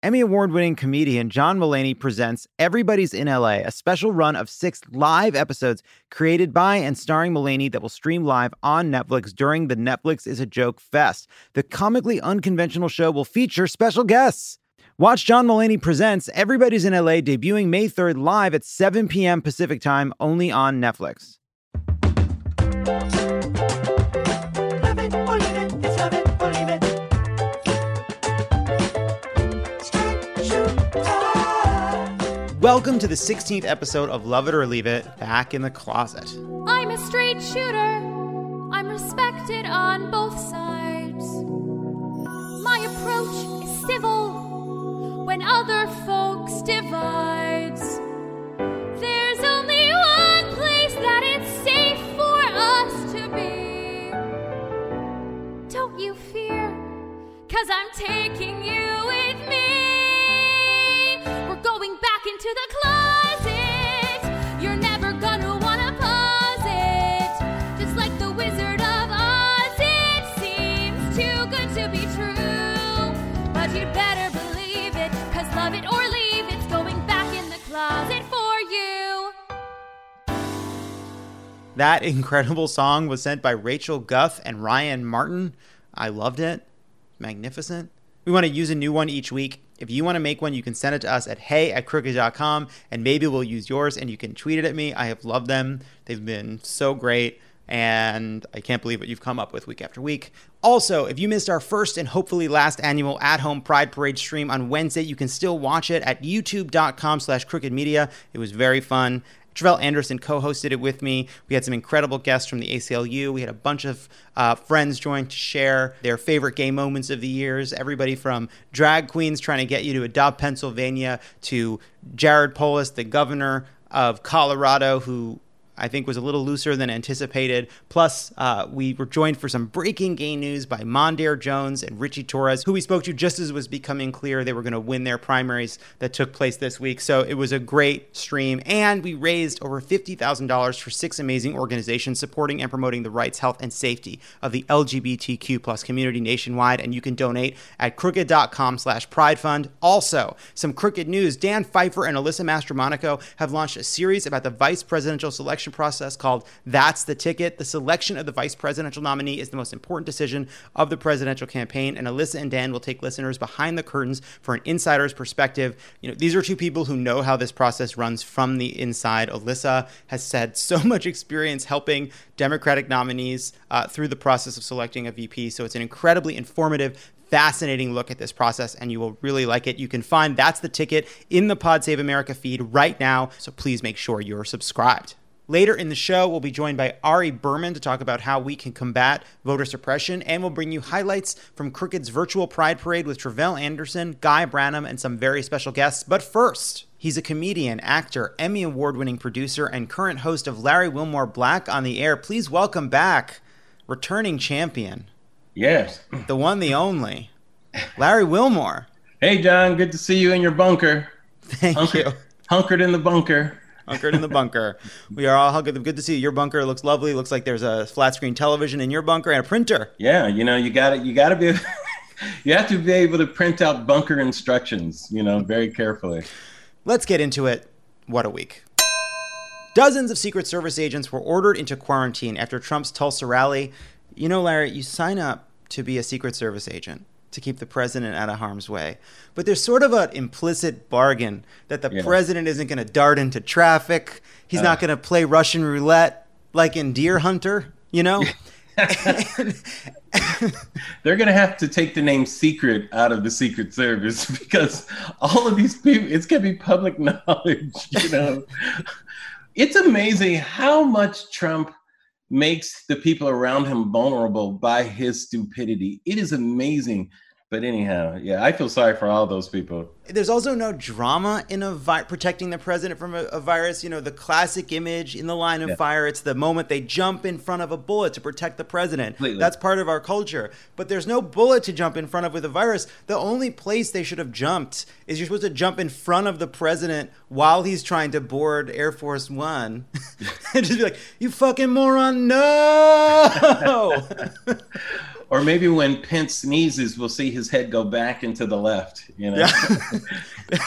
Emmy Award-winning comedian John Mulaney presents Everybody's in LA, a special run of 6 live episodes created by and starring Mulaney that will stream live on Netflix during the Netflix is a Joke Fest. The comically unconventional show will feature special guests. Watch John Mulaney Presents Everybody's in LA debuting May 3rd live at 7 p.m. Pacific time only on Netflix. Welcome to the 16th episode of Love It or Leave It, Back in the Closet. I'm a straight shooter. I'm respected on both sides. My approach is civil when other folks divides. There's only one place that it's safe for us to be. Don't you fear, 'cause I'm taking you with me. We're going back into the closet. You're never gonna wanna pause it. Just like the Wizard of Oz, it seems too good to be true. But you'd better believe it, 'cause love it or leave it's going back in the closet for you. That incredible song was sent by Rachel Guff and Ryan Martin. I loved it. Magnificent. We want to use a new one each week. If you want to make one, you can send it to us at hey@crooked.com, and maybe we'll use yours, and you can tweet it at me. I have loved them. They've been so great, and I can't believe what you've come up with week after week. Also, if you missed our first and hopefully last annual at-home Pride Parade stream on Wednesday, you can still watch it at youtube.com/crookedmedia. It was very fun. Tre'vell Anderson co-hosted it with me. We had some incredible guests from the ACLU. We had a bunch of friends join to share their favorite gay moments of the years. Everybody from drag queens trying to get you to adopt Pennsylvania to Jared Polis, the governor of Colorado, who I think was a little looser than anticipated. Plus, we were joined for some breaking gay news by Mondaire Jones and Richie Torres, who we spoke to just as it was becoming clear they were going to win their primaries that took place this week. So it was a great stream, and we raised over $50,000 for 6 amazing organizations supporting and promoting the rights, health, and safety of the LGBTQ plus community nationwide, and you can donate at crooked.com/Pride Fund. Also, some Crooked news. Dan Pfeiffer and Alyssa Mastromonaco have launched a series about the vice presidential selection process called That's the Ticket. The selection of the vice presidential nominee is the most important decision of the presidential campaign, and Alyssa and Dan will take listeners behind the curtains for an insider's perspective. You know, these are two people who know how this process runs from the inside. Alyssa has had so much experience helping Democratic nominees through the process of selecting a VP, so it's an incredibly informative, fascinating look at this process, and you will really like it. You can find That's the Ticket in the Pod Save America feed right now, so please make sure you're subscribed. Later in the show, we'll be joined by Ari Berman to talk about how we can combat voter suppression, and we'll bring you highlights from Crooked's virtual Pride Parade with Tre'vell Anderson, Guy Branum, and some very special guests. But first, he's a comedian, actor, Emmy Award-winning producer, and current host of Larry Wilmore Black on the Air. Please welcome back returning champion. Yes. The one, the only, Larry Wilmore. Hey, John. Good to see you in your bunker. Thank you. Hunkered in the bunker. Hunkered in the bunker. We are all hunkered. Good to see you. Your bunker looks lovely. Looks like there's a flat screen television in your bunker and a printer. Yeah, you know, you got to be you have to be able to print out bunker instructions, you know, very carefully. Let's get into it. What a week. Dozens of Secret Service agents were ordered into quarantine after Trump's Tulsa rally. You know, Larry, you sign up to be a Secret Service agent to keep the president out of harm's way. But there's sort of an implicit bargain that the president isn't going to dart into traffic. He's not going to play Russian roulette like in Deer Hunter, you know? They're going to have to take the name Secret out of the Secret Service because all of these people, it's going to be public knowledge, you know? It's amazing how much Trump makes the people around him vulnerable by his stupidity. It is amazing. But anyhow, yeah, I feel sorry for all those people. There's also no drama in protecting the president from a virus. You know, the classic image in the line of fire, it's the moment they jump in front of a bullet to protect the president. Completely. That's part of our culture. But there's no bullet to jump in front of with a virus. The only place they should have jumped is you're supposed to jump in front of the president while he's trying to board Air Force One. And just be like, you fucking moron, no! Or maybe when Pence sneezes, we'll see his head go back into the left, you know? Yeah.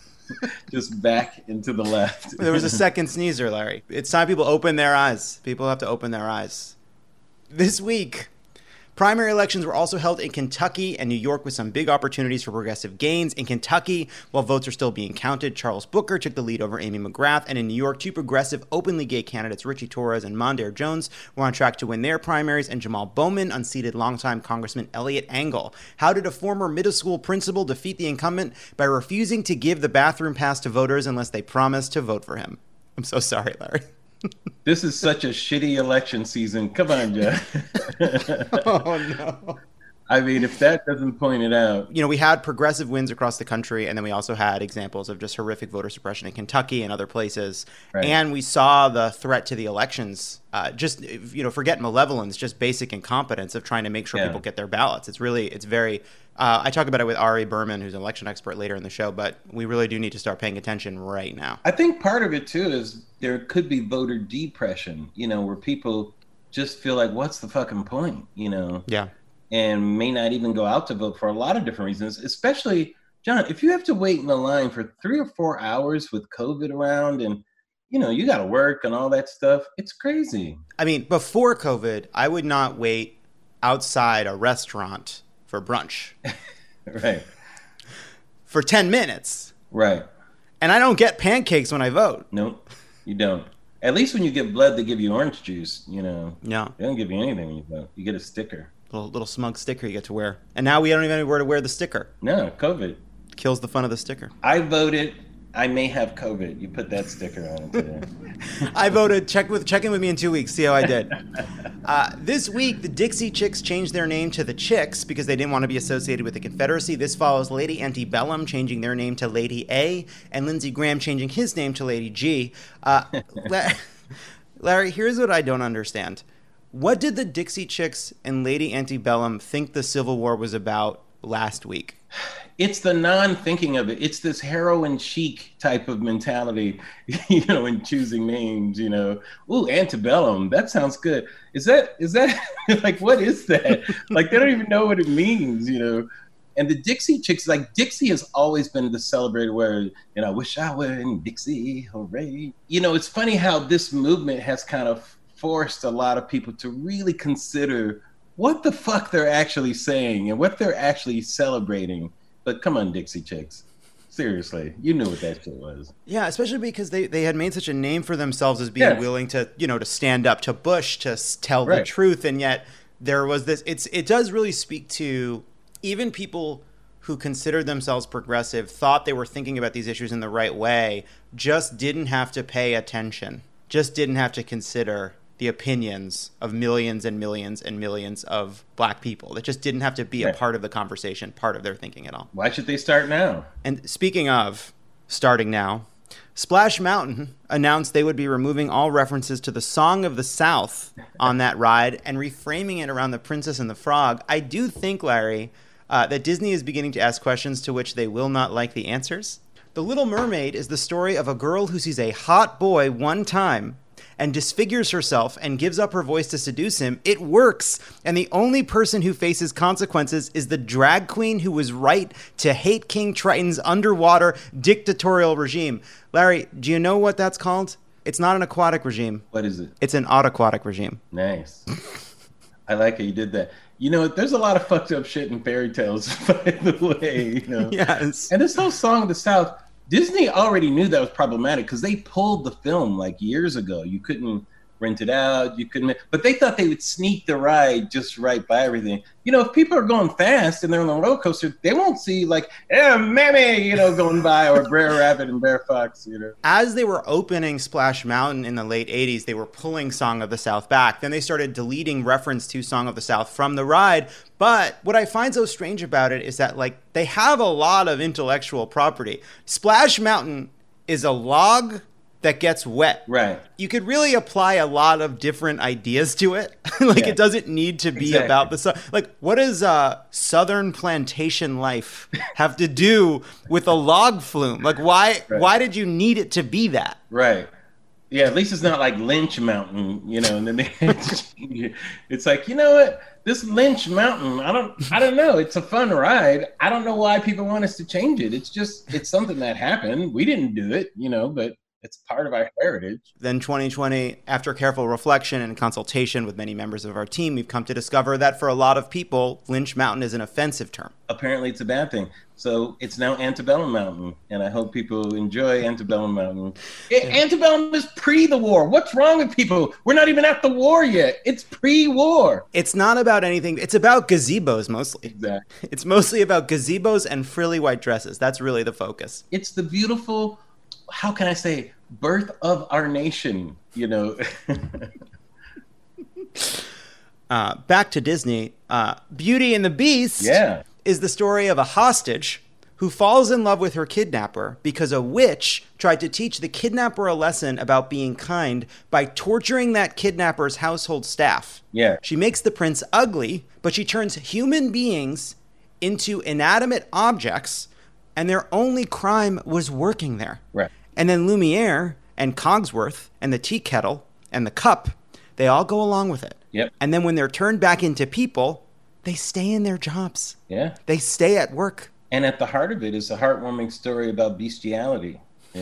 Just back into the left. There was a second sneezer, Larry. It's time people open their eyes. People have to open their eyes. This week, primary elections were also held in Kentucky and New York with some big opportunities for progressive gains. In Kentucky, while votes are still being counted, Charles Booker took the lead over Amy McGrath. And in New York, two progressive, openly gay candidates, Richie Torres and Mondaire Jones, were on track to win their primaries, and Jamal Bowman unseated longtime Congressman Elliot Engel. How did a former middle school principal defeat the incumbent? By refusing to give the bathroom pass to voters unless they promised to vote for him. I'm so sorry, Larry. This is such a shitty election season. Come on, Jeff. Oh, no. I mean, if that doesn't point it out. You know, we had progressive wins across the country, and then we also had examples of just horrific voter suppression in Kentucky and other places. Right. And we saw the threat to the elections, forget malevolence, just basic incompetence of trying to make sure people get their ballots. It's very, I talk about it with Ari Berman, who's an election expert, later in the show, but we really do need to start paying attention right now. I think part of it, too, is there could be voter depression, where people just feel like, what's the fucking point, Yeah. And may not even go out to vote for a lot of different reasons, especially, John, if you have to wait in the line for 3 or 4 hours with COVID around and, you got to work and all that stuff, it's crazy. I mean, before COVID, I would not wait outside a restaurant for brunch. Right. For 10 minutes. Right. And I don't get pancakes when I vote. Nope, you don't. At least when you get blood, they give you orange juice, Yeah. They don't give you anything when you vote. You get a sticker. Little smug sticker you get to wear. And now we don't even know where to wear the sticker. No, COVID. Kills the fun of the sticker. I voted. I may have COVID. You put that sticker on it today. I voted. Check in with me in 2 weeks. See how I did. This week, the Dixie Chicks changed their name to the Chicks because they didn't want to be associated with the Confederacy. This follows Lady Antebellum changing their name to Lady A and Lindsey Graham changing his name to Lady G. Larry, here's what I don't understand. What did the Dixie Chicks and Lady Antebellum think the Civil War was about last week? It's the non-thinking of it. It's this heroin chic type of mentality, in choosing names, Ooh, Antebellum, that sounds good. Is that like, what is that? Like, they don't even know what it means, And the Dixie Chicks, like, Dixie has always been the celebrated word, I wish I were in Dixie, hooray. It's funny how this movement has kind of forced a lot of people to really consider what the fuck they're actually saying and what they're actually celebrating. But come on, Dixie Chicks. Seriously, you knew what that shit was. Yeah, especially because they had made such a name for themselves as being willing to, to stand up to Bush, to tell the truth. And yet there was this, it does really speak to even people who considered themselves progressive, thought they were thinking about these issues in the right way, just didn't have to pay attention, just didn't have to consider the opinions of millions and millions and millions of black people. That just didn't have to be a part of the conversation, part of their thinking at all. Why should they start now? And speaking of starting now, Splash Mountain announced they would be removing all references to the Song of the South on that ride and reframing it around the Princess and the Frog. I do think, Larry, that Disney is beginning to ask questions to which they will not like the answers. The Little Mermaid is the story of a girl who sees a hot boy one time and disfigures herself and gives up her voice to seduce him. It works. And the only person who faces consequences is the drag queen who was right to hate King Triton's underwater dictatorial regime. Larry, do you know what that's called? It's not an aquatic regime. What is it? It's an autoquatic regime. Nice. I like how you did that. There's a lot of fucked up shit in fairy tales, by the way. Yes. And this whole Song of the South, Disney already knew that was problematic because they pulled the film like years ago. You couldn't rent it out. You couldn't, but they thought they would sneak the ride just right by everything. If people are going fast and they're on the roller coaster, they won't see like, mammy, going by, or Brer Rabbit and Bear Fox, As they were opening Splash Mountain in the late 80s, they were pulling Song of the South back. Then they started deleting reference to Song of the South from the ride. But what I find so strange about it is that, like, they have a lot of intellectual property. Splash Mountain is a log that gets wet. Right. You could really apply a lot of different ideas to it. It doesn't need to be about the sun. Like, what does Southern plantation life have to do with a log flume? Like, why did you need it to be that? Right. Yeah, at least it's not like Lynch Mountain, and then they had to change it. It's like, you know what? This Lynch Mountain, I don't know. It's a fun ride. I don't know why people want us to change it. It's something that happened. We didn't do it, but it's part of our heritage. Then 2020, after careful reflection and consultation with many members of our team, we've come to discover that for a lot of people, Lynch Mountain is an offensive term. Apparently it's a bad thing. So it's now Antebellum Mountain, and I hope people enjoy Antebellum Mountain. Antebellum is pre the war. What's wrong with people? We're not even at the war yet. It's pre-war. It's not about anything. It's about gazebos mostly. Exactly. It's mostly about gazebos and frilly white dresses. That's really the focus. It's the beautiful, how can I say, birth of our nation, Back to Disney. Beauty and the Beast is the story of a hostage who falls in love with her kidnapper because a witch tried to teach the kidnapper a lesson about being kind by torturing that kidnapper's household staff. Yeah. She makes the prince ugly, but she turns human beings into inanimate objects, and their only crime was working there. Right. And then Lumiere and Cogsworth and the tea kettle and the cup, they all go along with it. Yep. And then when they're turned back into people, they stay in their jobs. Yeah. They stay at work. And at the heart of it is a heartwarming story about bestiality,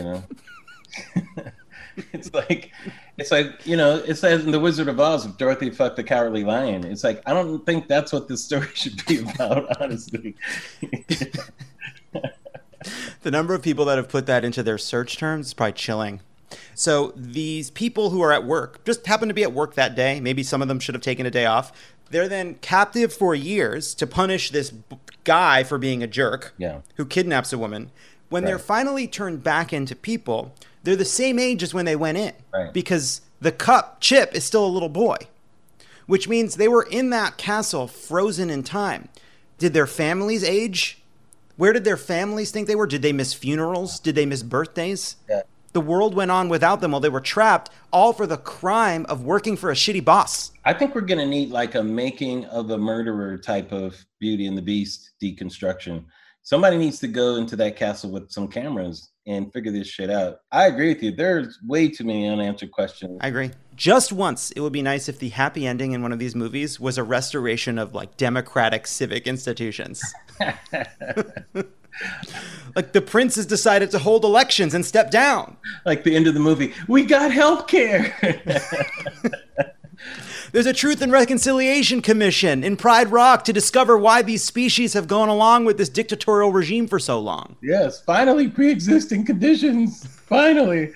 It's like, it's as in The Wizard of Oz, if Dorothy fucked the Cowardly Lion. It's like, I don't think that's what this story should be about, honestly. The number of people that have put that into their search terms is probably chilling. So these people who are at work, just happen to be at work that day, maybe some of them should have taken a day off, they're then captive for years to punish this guy for being a jerk who kidnaps a woman. When they're finally turned back into people, they're the same age as when they went in. Right. Because the Chip, is still a little boy, which means they were in that castle frozen in time. Did their families age? Where did their families think they were? Did they miss funerals? Did they miss birthdays? Yeah. The world went on without them while they were trapped, all for the crime of working for a shitty boss. I think we're going to need like a Making of a Murderer type of Beauty and the Beast deconstruction. Somebody needs to go into that castle with some cameras and figure this shit out. I agree with you. There's way too many unanswered questions. I agree. Just once, it would be nice if the happy ending in one of these movies was a restoration of like democratic civic institutions. Like the prince has decided to hold elections and step down. Like the end of the movie, we got healthcare. There's a Truth and Reconciliation Commission in Pride Rock to discover why these species have gone along with this dictatorial regime for so long. Yes, finally pre-existing conditions. Finally.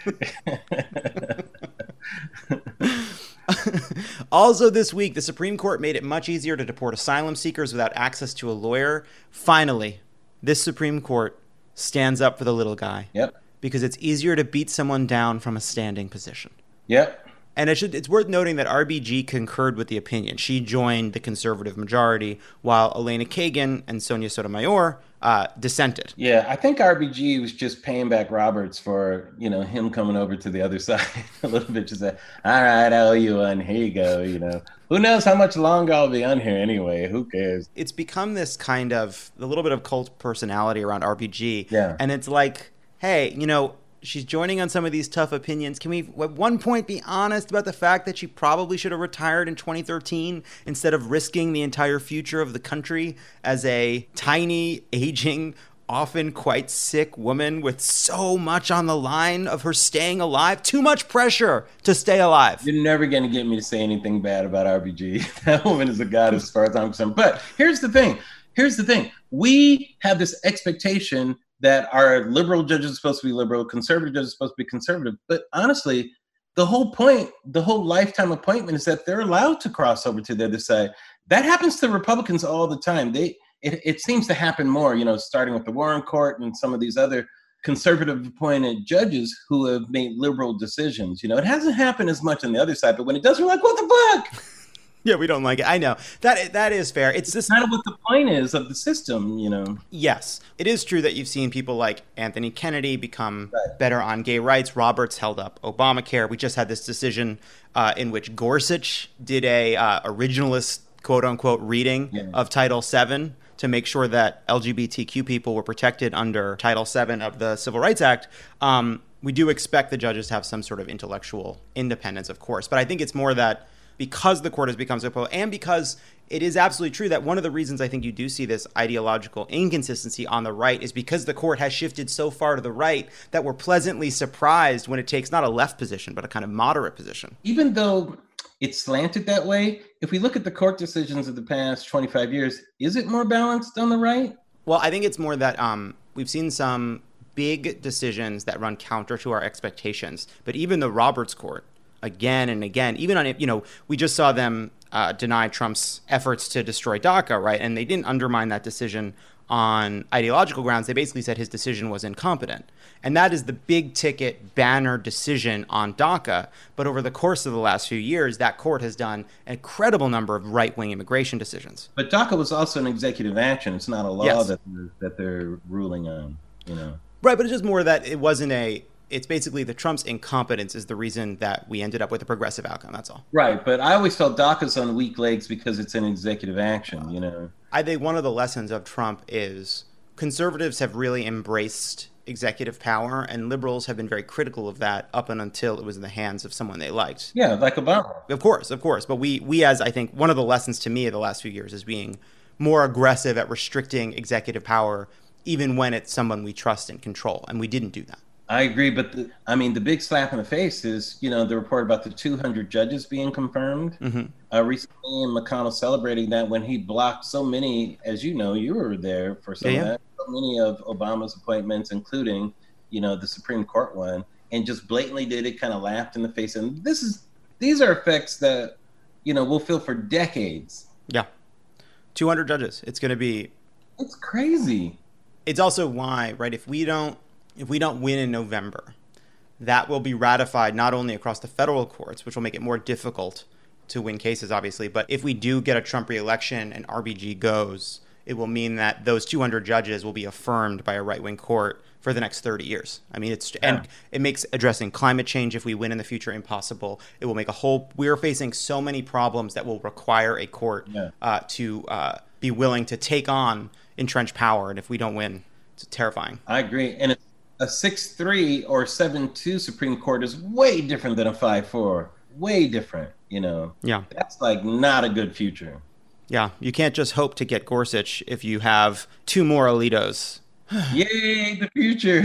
Also this week, the Supreme Court made it much easier to deport asylum seekers without access to a lawyer. Finally, this Supreme Court stands up for the little guy. Yep. Because it's easier to beat someone down from a standing position. Yep. And it's worth noting that RBG concurred with the opinion. She joined the conservative majority, while Elena Kagan and Sonia Sotomayor dissented. Yeah, I think RBG was just paying back Roberts for, him coming over to the other side a little bit. Just say, all right, I owe you one. Here you go, Who knows how much longer I'll be on here anyway? Who cares? It's become this kind of, a little bit of cult personality around RBG. Yeah. And it's like, hey, she's joining on some of these tough opinions. Can we at one point be honest about the fact that she probably should have retired in 2013 instead of risking the entire future of the country as a tiny, aging, often quite sick woman with so much on the line of her staying alive? Too much pressure to stay alive. You're never going to get me to say anything bad about RBG. That woman is a goddess as far as I'm concerned. But here's the thing. We have this expectation that our liberal judges are supposed to be liberal, conservative judges are supposed to be conservative. But honestly, the whole point, the whole lifetime appointment is that they're allowed to cross over to the other side. That happens to Republicans all the time. It seems to happen more, starting with the Warren Court and some of these other conservative appointed judges who have made liberal decisions. It hasn't happened as much on the other side, but when it does, we're like, what the fuck? Yeah, we don't like it. I know. That is fair. It's just kind of what the point is of the system, Yes. It is true that you've seen people like Anthony Kennedy become better on gay rights. Roberts held up Obamacare. We just had this decision in which Gorsuch did a originalist, quote-unquote, reading of Title VII to make sure that LGBTQ people were protected under Title VII of the Civil Rights Act. We do expect the judges to have some sort of intellectual independence, of course. But I think it's more that because the court has become so powerful, and because it is absolutely true that one of the reasons I think you do see this ideological inconsistency on the right is because the court has shifted so far to the right that we're pleasantly surprised when it takes not a left position, but a kind of moderate position. Even though it's slanted that way, if we look at the court decisions of the past 25 years, is it more balanced on the right? Well, I think it's more that we've seen some big decisions that run counter to our expectations. But even the Roberts Court, again and again, even on, we just saw them deny Trump's efforts to destroy DACA, right? And they didn't undermine that decision on ideological grounds. They basically said his decision was incompetent. And that is the big ticket banner decision on DACA. But over the course of the last few years, that court has done an incredible number of right-wing immigration decisions. But DACA was also an executive action. It's not a law Yes. that they're ruling on, Right, but it's just more that it wasn't it's basically the Trump's incompetence is the reason that we ended up with a progressive outcome. That's all. Right, but I always felt DACA's on weak legs because it's an executive action, I think one of the lessons of Trump is conservatives have really embraced executive power, and liberals have been very critical of that up and until it was in the hands of someone they liked. Yeah, like Obama. Of course. But we as I think one of the lessons to me of the last few years is being more aggressive at restricting executive power, even when it's someone we trust and control. And we didn't do that. I agree, but the big slap in the face is, the report about the 200 judges being confirmed. Recently, and McConnell celebrating that when he blocked so many, as you were there for some of that, so many of Obama's appointments, including, the Supreme Court one, and just blatantly did it, kind of laughed in the face. And these are effects that, we'll feel for decades. Yeah. 200 judges. It's crazy. It's also why, right, if we don't win in November, that will be ratified not only across the federal courts, which will make it more difficult to win cases, obviously, but if we do get a Trump re-election and RBG goes, it will mean that those 200 judges will be affirmed by a right-wing court for the next 30 years. I mean, and it makes addressing climate change, if we win in the future, impossible. It will make we're facing so many problems that will require a court to be willing to take on entrenched power. And if we don't win, it's terrifying. I agree. And a 6-3 or 7-2 Supreme Court is way different than a 5-4. Way different, Yeah. That's not a good future. Yeah. You can't just hope to get Gorsuch if you have two more Alitos. Yay, the future.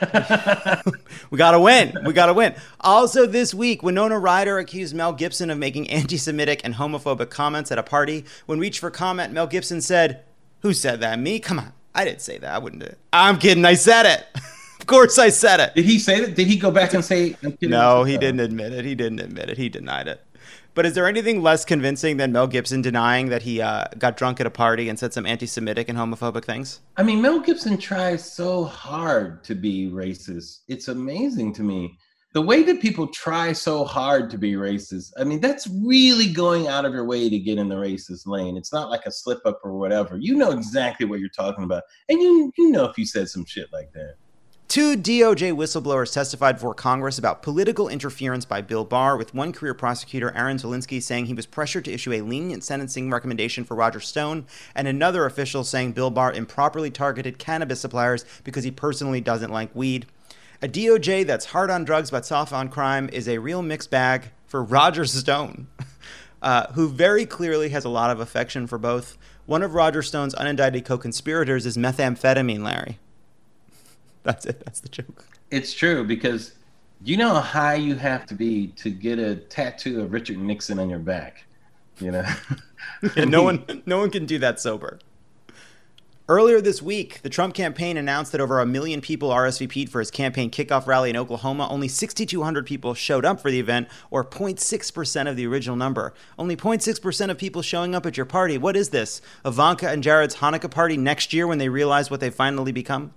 We got to win. Also this week, Winona Ryder accused Mel Gibson of making anti-Semitic and homophobic comments at a party. When reached for comment, Mel Gibson said, "Who said that? Me? Come on. I didn't say that. I wouldn't do it." I'm kidding. I said it. Of course I said it. Did he say that? Did he go back and say? No, he didn't admit it. He denied it. But is there anything less convincing than Mel Gibson denying that he got drunk at a party and said some anti-Semitic and homophobic things? I mean, Mel Gibson tries so hard to be racist. It's amazing to me. The way that people try so hard to be racist, I mean, that's really going out of your way to get in the racist lane. It's not like a slip up or whatever. You know exactly what you're talking about. And you know if you said some shit like that. Two DOJ whistleblowers testified before Congress about political interference by Bill Barr, with one career prosecutor, Aaron Zelinsky, saying he was pressured to issue a lenient sentencing recommendation for Roger Stone, and another official saying Bill Barr improperly targeted cannabis suppliers because he personally doesn't like weed. A DOJ that's hard on drugs but soft on crime is a real mixed bag for Roger Stone, who very clearly has a lot of affection for both. One of Roger Stone's unindicted co-conspirators is methamphetamine Larry. That's it. That's the joke. It's true, because you know how high you have to be to get a tattoo of Richard Nixon on your back, Yeah, no one can do that sober. Earlier this week, the Trump campaign announced that over 1 million people RSVP'd for his campaign kickoff rally in Oklahoma. Only 6,200 people showed up for the event, or 0.6% of the original number. Only 0.6% of people showing up at your party. What is this? Ivanka and Jared's Hanukkah party next year when they realize what they've finally become?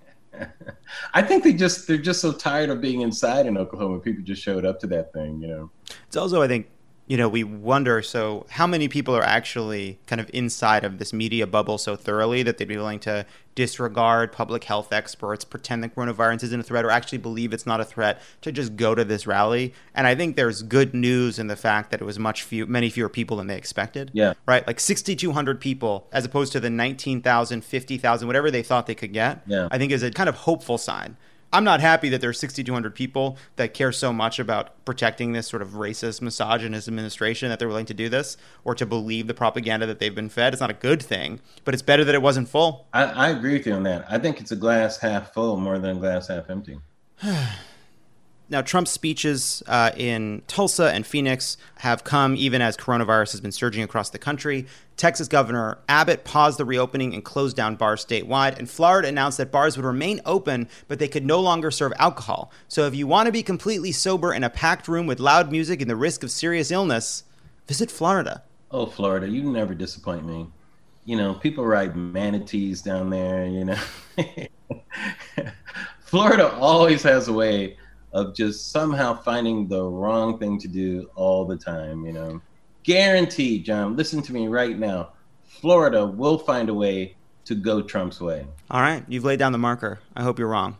I think they're just so tired of being inside in Oklahoma. People just showed up to that thing, It's also, I think, we wonder, so how many people are actually kind of inside of this media bubble so thoroughly that they'd be willing to disregard public health experts, pretend the coronavirus isn't a threat, or actually believe it's not a threat, to just go to this rally. And I think there's good news in the fact that it was many fewer people than they expected. Yeah. Right? Like 6,200 people as opposed to the 19,000, 50,000, whatever they thought they could get. Yeah. I think is a kind of hopeful sign. I'm not happy that there's 6,200 people that care so much about protecting this sort of racist, misogynist administration that they're willing to do this or to believe the propaganda that they've been fed. It's not a good thing, but it's better that it wasn't full. I agree with you on that. I think it's a glass half full more than a glass half empty. Now, Trump's speeches in Tulsa and Phoenix have come even as coronavirus has been surging across the country. Texas Governor Abbott paused the reopening and closed down bars statewide. And Florida announced that bars would remain open, but they could no longer serve alcohol. So if you want to be completely sober in a packed room with loud music and the risk of serious illness, visit Florida. Oh, Florida, you never disappoint me. You know, people ride manatees down there, you know. Florida always has a way of just somehow finding the wrong thing to do all the time, you know. Guaranteed, John, listen to me right now. Florida will find a way to go Trump's way. All right, you've laid down the marker. I hope you're wrong.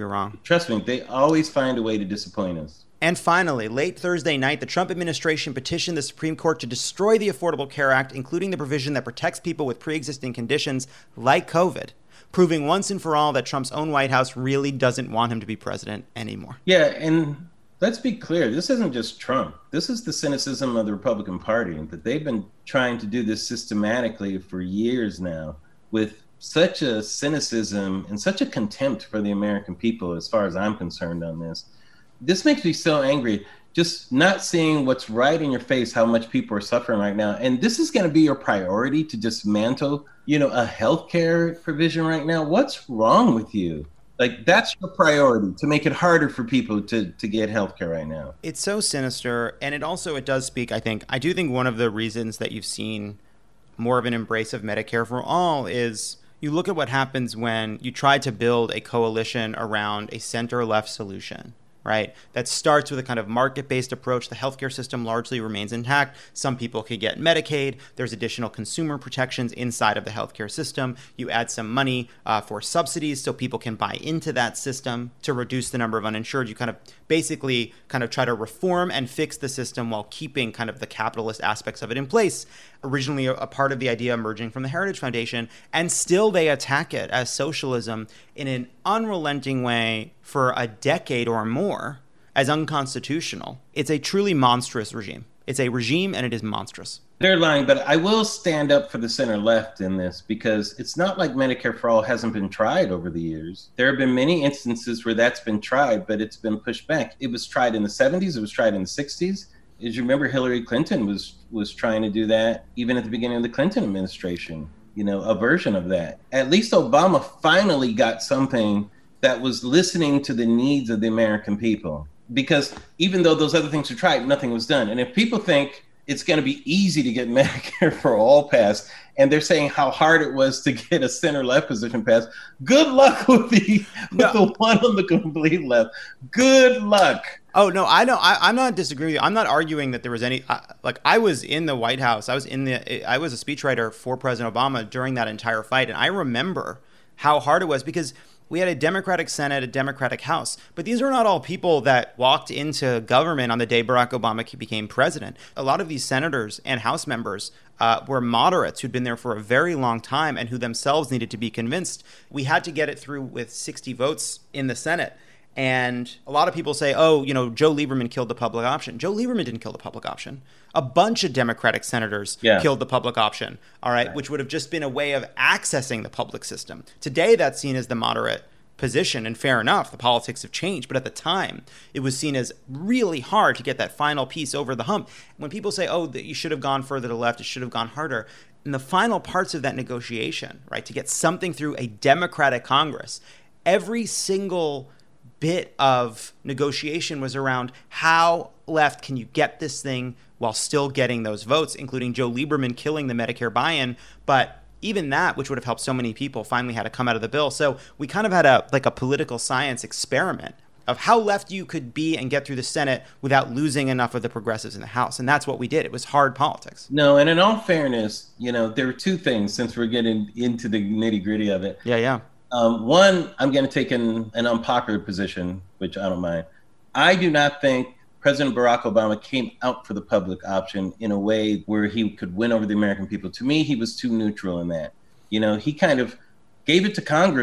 Trust me, they always find a way to disappoint us. And finally, late Thursday night, the Trump administration petitioned the Supreme Court to destroy the Affordable Care Act, including the provision that protects people with pre-existing conditions like COVID, proving once and for all that Trump's own White House really doesn't want him to be president anymore. Yeah, and let's be clear, this isn't just Trump. This is the cynicism of the Republican Party, that they've been trying to do this systematically for years now with such a cynicism and such a contempt for the American people, as far as I'm concerned on this. This makes me so angry, just not seeing what's right in your face, how much people are suffering right now. And this is going to be your priority to dismantle, you know, a healthcare provision right now. What's wrong with you? Like, that's your priority, to make it harder for people to get healthcare right now. It's so sinister. And it does speak, I do think one of the reasons that you've seen more of an embrace of Medicare for all is you look at what happens when you try to build a coalition around a center-left solution, right? That starts with a kind of market-based approach. The healthcare system largely remains intact. Some people could get Medicaid. There's additional consumer protections inside of the healthcare system. You add some money for subsidies so people can buy into that system to reduce the number of uninsured. You kind of basically try to reform and fix the system while keeping kind of the capitalist aspects of it in place. Originally a part of the idea emerging from the Heritage Foundation, and still they attack it as socialism in an unrelenting way for a decade or more as unconstitutional. It's a truly monstrous regime. It's a regime, and it is monstrous. They're lying, but I will stand up for the center left in this, because it's not like Medicare for All hasn't been tried over the years. There have been many instances where that's been tried, but it's been pushed back. It was tried in the 70s. It was tried in the 60s. As you remember, Hillary Clinton was trying to do that even at the beginning of the Clinton administration, you know, a version of that. At least Obama finally got something that was listening to the needs of the American people, because even though those other things were tried, nothing was done. And if people think it's going to be easy to get Medicare for All passed, and they're saying how hard it was to get a center-left position passed, good luck with the one on the complete left. Good luck. Oh, no, I know. I'm not disagreeing with you. I'm not arguing that there was any, I was in the White House. I was a speechwriter for President Obama during that entire fight. And I remember how hard it was, because we had a Democratic Senate, a Democratic House. But these are not all people that walked into government on the day Barack Obama became president. A lot of these senators and House members were moderates who'd been there for a very long time and who themselves needed to be convinced. We had to get it through with 60 votes in the Senate. And a lot of people say, oh, you know, Joe Lieberman killed the public option. Joe Lieberman didn't kill the public option. A bunch of Democratic senators killed the public option, all right, which would have just been a way of accessing the public system. Today, that's seen as the moderate position, and fair enough, the politics have changed. But at the time, it was seen as really hard to get that final piece over the hump. When people say, oh, that you should have gone further to the left, it should have gone harder, in the final parts of that negotiation, right, to get something through a Democratic Congress, every single bit of negotiation was around how left can you get this thing while still getting those votes, including Joe Lieberman killing the Medicare buy-in. But even that, which would have helped so many people, finally had to come out of the bill. So we kind of had a political science experiment of how left you could be and get through the Senate without losing enough of the progressives in the House. And that's what we did. It was hard politics. No, and in all fairness, you know, there are two things, since we're getting into the nitty-gritty of it. Yeah. One, I'm going to take an unpopular position, which I don't mind. I do not think President Barack Obama came out for the public option in a way where he could win over the American people. To me, he was too neutral in that. You know, he kind of gave it to Congress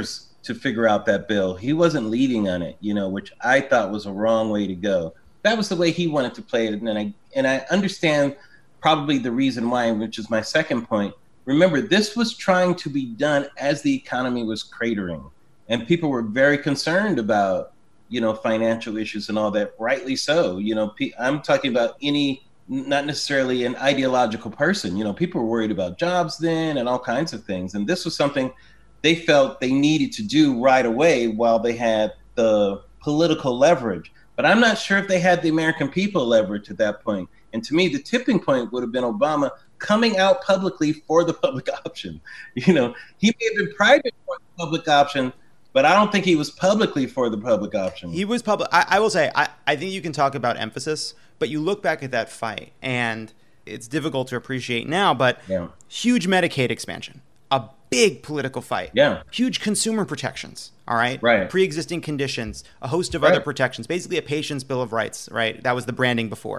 to figure out that bill. He wasn't leading on it, which I thought was a wrong way to go. That was the way he wanted to play it. And I understand probably the reason why, which is my second point. Remember, this was trying to be done as the economy was cratering, and people were very concerned about, financial issues and all that, rightly so. I'm talking about not necessarily an ideological person. People were worried about jobs then and all kinds of things. And this was something they felt they needed to do right away while they had the political leverage. But I'm not sure if they had the American people leverage at that point. And to me, the tipping point would have been Obama coming out publicly for the public option. He may have been private for the public option, but I don't think he was publicly for the public option. He was public. I will say, I think you can talk about emphasis, but you look back at that fight, and it's difficult to appreciate now, but huge Medicaid expansion, a big political fight, huge consumer protections, all right? Pre-existing conditions, a host of other protections, basically a patient's bill of rights, right? That was the branding before.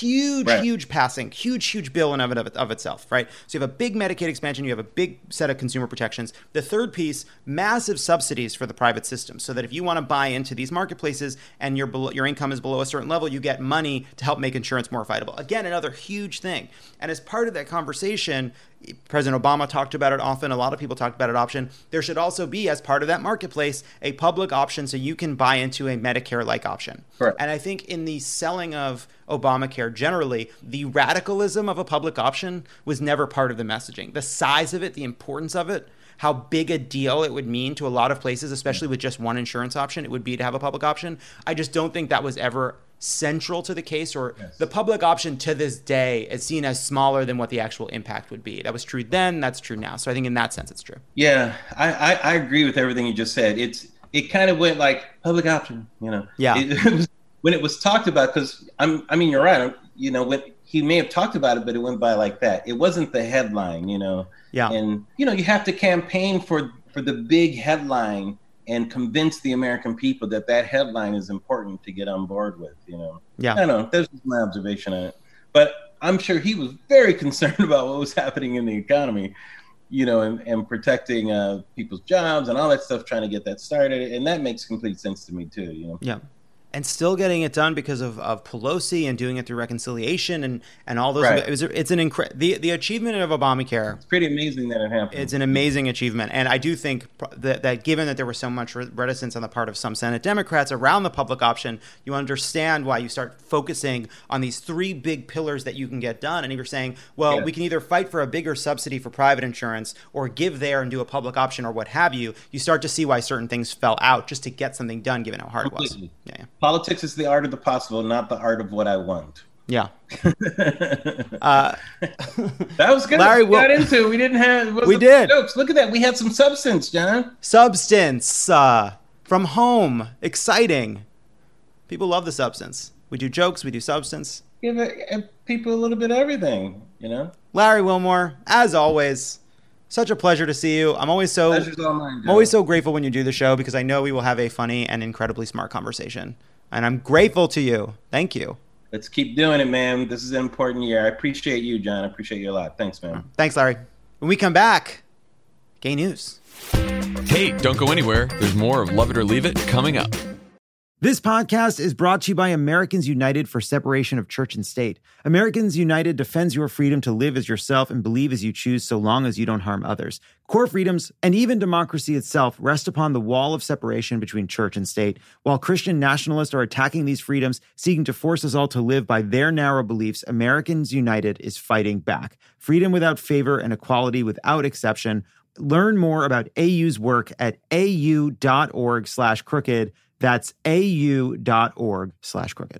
Huge passing, huge bill in of itself, right? So you have a big Medicaid expansion, you have a big set of consumer protections. The third piece, massive subsidies for the private system, so that if you want to buy into these marketplaces and your income is below a certain level, you get money to help make insurance more affordable. Again, another huge thing. And as part of that conversation, President Obama talked about it often. A lot of people talked about it option. There should also be, as part of that marketplace, a public option so you can buy into a Medicare-like option. Correct. And I think in the selling of Obamacare generally, the radicalism of a public option was never part of the messaging. The size of it, the importance of it, how big a deal it would mean to a lot of places, especially with just one insurance option, it would be to have a public option. I just don't think that was ever central to the case, or the public option to this day is seen as smaller than what the actual impact would be. That was true then, that's true now. So I think in that sense, it's true. Yeah, I agree with everything you just said. It kind of went like public option, Yeah. When it was talked about, because you're right. When he may have talked about it, but it went by like that. It wasn't the headline, Yeah. And you have to campaign for the big headline and convince the American people that headline is important to get on board with, Yeah. I don't know. That's just my observation on it. But I'm sure he was very concerned about what was happening in the economy, and protecting people's jobs and all that stuff, trying to get that started. And that makes complete sense to me too, Yeah. And still getting it done because of Pelosi and doing it through reconciliation and all those. Right. It's an the achievement of Obamacare. It's pretty amazing that it happened. It's an amazing achievement. And I do think that given that there was so much reticence on the part of some Senate Democrats around the public option, you understand why you start focusing on these three big pillars that you can get done. And if you're saying, well, we can either fight for a bigger subsidy for private insurance or give there and do a public option or what have you, you start to see why certain things fell out just to get something done, given how hard it was. Yeah. Politics is the art of the possible, not the art of what I want. Yeah. That was good. Larry, we got into. We didn't have. We did. Jokes. Look at that. We had some substance, John. Substance from home. Exciting. People love the substance. We do jokes. We do substance. Give people a little bit of everything, Larry Wilmore, as always, such a pleasure to see you. Pleasure's all mine, I'm always so grateful when you do the show because I know we will have a funny and incredibly smart conversation. And I'm grateful to you. Thank you. Let's keep doing it, man. This is an important year. I appreciate you, John. I appreciate you a lot. Thanks, man. Thanks, Larry. When we come back, gay news. Hey, don't go anywhere. There's more of Love It or Leave It coming up. This podcast is brought to you by Americans United for Separation of Church and State. Americans United defends your freedom to live as yourself and believe as you choose so long as you don't harm others. Core freedoms and even democracy itself rest upon the wall of separation between church and state. While Christian nationalists are attacking these freedoms, seeking to force us all to live by their narrow beliefs, Americans United is fighting back. Freedom without favor and equality without exception. Learn more about AU's work at au.org/crooked. That's au.org/crooked.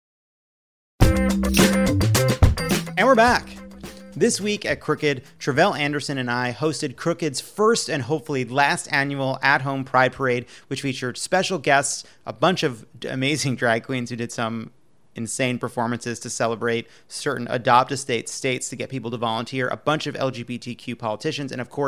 And we're back. This week at Crooked, Travell Anderson and I hosted Crooked's first and hopefully last annual at-home Pride Parade, which featured special guests, a bunch of amazing drag queens who did some insane performances to celebrate certain adopt-a-state states to get people to volunteer, a bunch of LGBTQ politicians, and of course,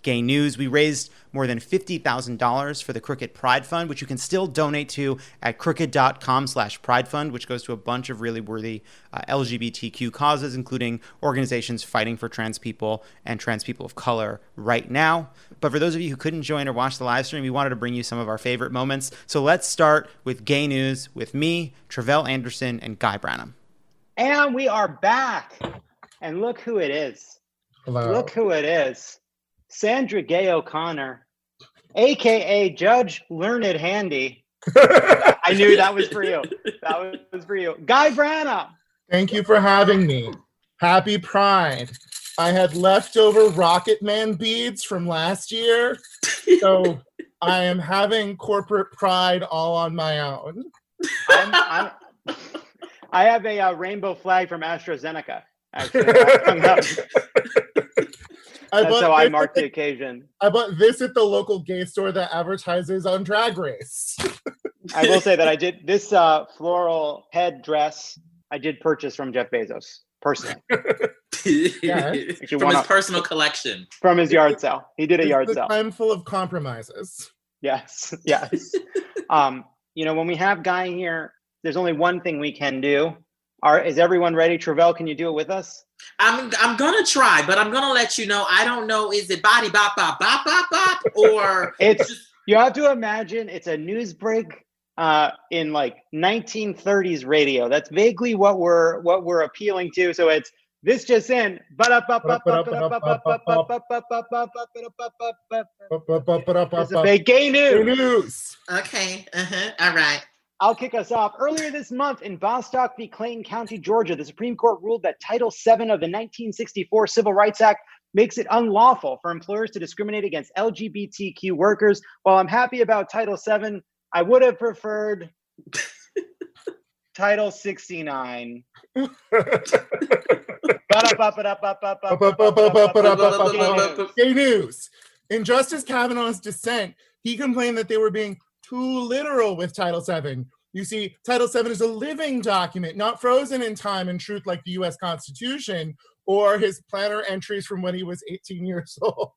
Gay News. We raised more than $50,000 for the Crooked Pride Fund, which you can still donate to at crooked.com/Pride Fund, which goes to a bunch of really worthy LGBTQ causes, including organizations fighting for trans people and trans people of color right now. But for those of you who couldn't join or watch the live stream, we wanted to bring you some of our favorite moments. So let's start with Gay News with me, Tre'vell Anderson, and Guy Branum. And we are back. And look who it is. Hello. Look who it is. Sandra Gay O'Connor, a.k.a. Judge Learned Handy. I knew that was for you. That was for you. Guy Branum. Thank you for having me. Happy Pride. I had leftover Rocket Man beads from last year, so I am having corporate pride all on my own. I have a rainbow flag from AstraZeneca. Actually, that's how I mark the occasion. I bought this at the local gay store that advertises on Drag Race. I will say that I did this floral head dress. I did purchase from Jeff Bezos personally. Yeah. From his personal collection. From his yard sale. He did a yard sale. I'm full of compromises. Yes. When we have Guy here, there's only one thing we can do. Is everyone ready? Tre'vell, can you do it with us? I'm gonna try, but I'm gonna let you know. I don't know. Is it body bop bop bop bop bop or you have to imagine it's a news break in like 1930s radio. That's vaguely what we're appealing to. So it's this just in. There's a big gay news. Okay. All right. I'll kick us off. Earlier this month in Bostock v. Clayton County, Georgia, the Supreme Court ruled that Title VII of the 1964 Civil Rights Act makes it unlawful for employers to discriminate against LGBTQ workers. While I'm happy about Title VII, I would have preferred Title 69. Gay news. In Justice Kavanaugh's dissent, he complained that they were being too literal with Title VII. You see, Title VII is a living document, not frozen in time and truth like the U.S. Constitution or his planner entries from when he was 18 years old.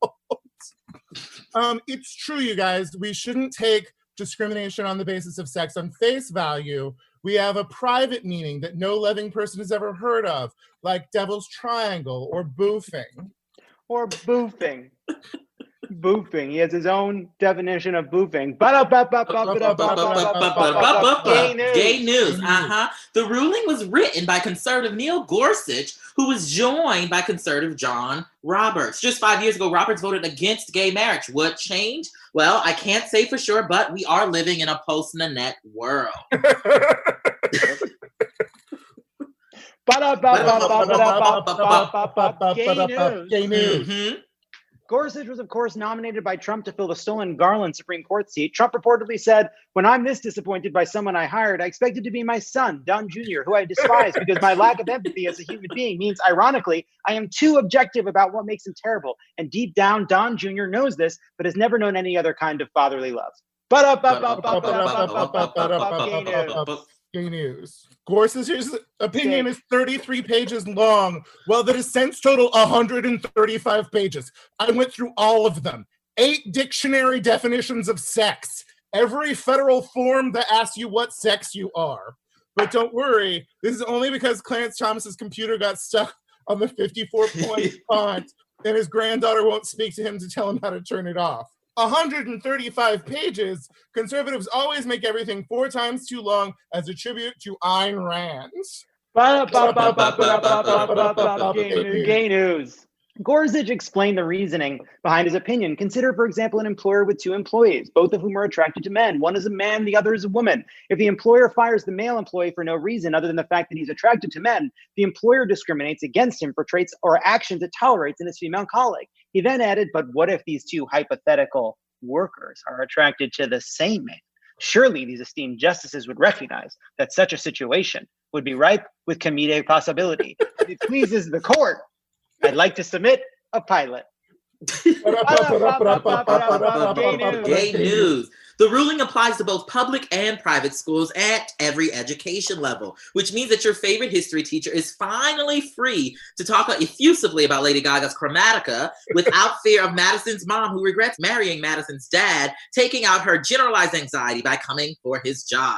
It's true, you guys. We shouldn't take discrimination on the basis of sex on face value. We have a private meaning that no living person has ever heard of, like Devil's Triangle or boofing. Boofing. He has his own definition of boofing. Gay news. The ruling was written by conservative Neil Gorsuch, who was joined by conservative John Roberts. Just 5 years ago, Roberts voted against gay marriage. What changed? Well, I can't say for sure, but we are living in a post-Nanette world. Gay news. Gorsuch was, of course, nominated by Trump to fill the stolen Garland Supreme Court seat. Trump reportedly said, "When I'm this disappointed by someone I hired, I expect it to be my son, Don Jr., who I despise because my lack of empathy as a human being means, ironically, I am too objective about what makes him terrible. And deep down, Don Jr. knows this, but has never known any other kind of fatherly love." Gay news. Gorsuch's opinion is 33 pages long, while the dissents total 135 pages. I went through all of them. 8 dictionary definitions of sex. Every federal form that asks you what sex you are. But don't worry, this is only because Clarence Thomas's computer got stuck on the 54-point font, and his granddaughter won't speak to him to tell him how to turn it off. 135 pages. Conservatives always make everything 4 times too long as a tribute to Ayn Rand. Gay news. Gorsuch explained the reasoning behind his opinion. Consider, for example, an employer with 2 employees, both of whom are attracted to men. One is a man, the other is a woman. If the employer fires the male employee for no reason other than the fact that he's attracted to men, the employer discriminates against him for traits or actions it tolerates in his female colleague. He then added, but what if these 2 hypothetical workers are attracted to the same man? Surely these esteemed justices would recognize that such a situation would be ripe with comedic possibility. If it pleases the court, I'd like to submit a pilot. Gay news. The ruling applies to both public and private schools at every education level, which means that your favorite history teacher is finally free to talk effusively about Lady Gaga's Chromatica without fear of Madison's mom, who regrets marrying Madison's dad, taking out her generalized anxiety by coming for his job.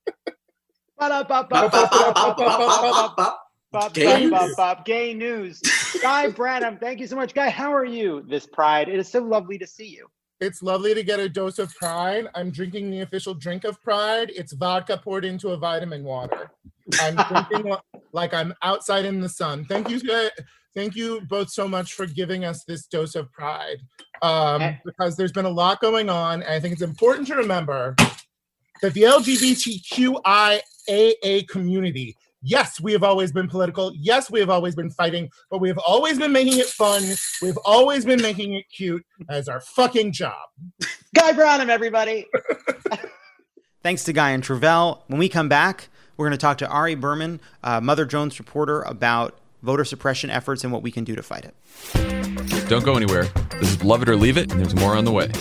Gay news. Guy Branum, thank you so much. Guy, how are you this Pride? It is so lovely to see you. It's lovely to get a dose of Pride. I'm drinking the official drink of Pride. It's vodka poured into a vitamin water. I'm drinking like I'm outside in the sun. Thank you both so much for giving us this dose of Pride. Because there's been a lot going on, and I think it's important to remember that the LGBTQIAA community, yes, we have always been political. Yes, we have always been fighting, but we have always been making it fun. We've always been making it cute as our fucking job. Guy Branum, everybody. Thanks to Guy and Travell. When we come back, we're going to talk to Ari Berman, Mother Jones reporter, about voter suppression efforts and what we can do to fight it. Don't go anywhere. This is Love It or Leave It, and there's more on the way.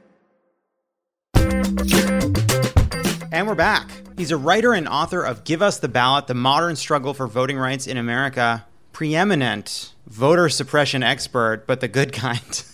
And we're back. He's a writer and author of Give Us the Ballot, The Modern Struggle for Voting Rights in America. Preeminent voter suppression expert, but the good kind.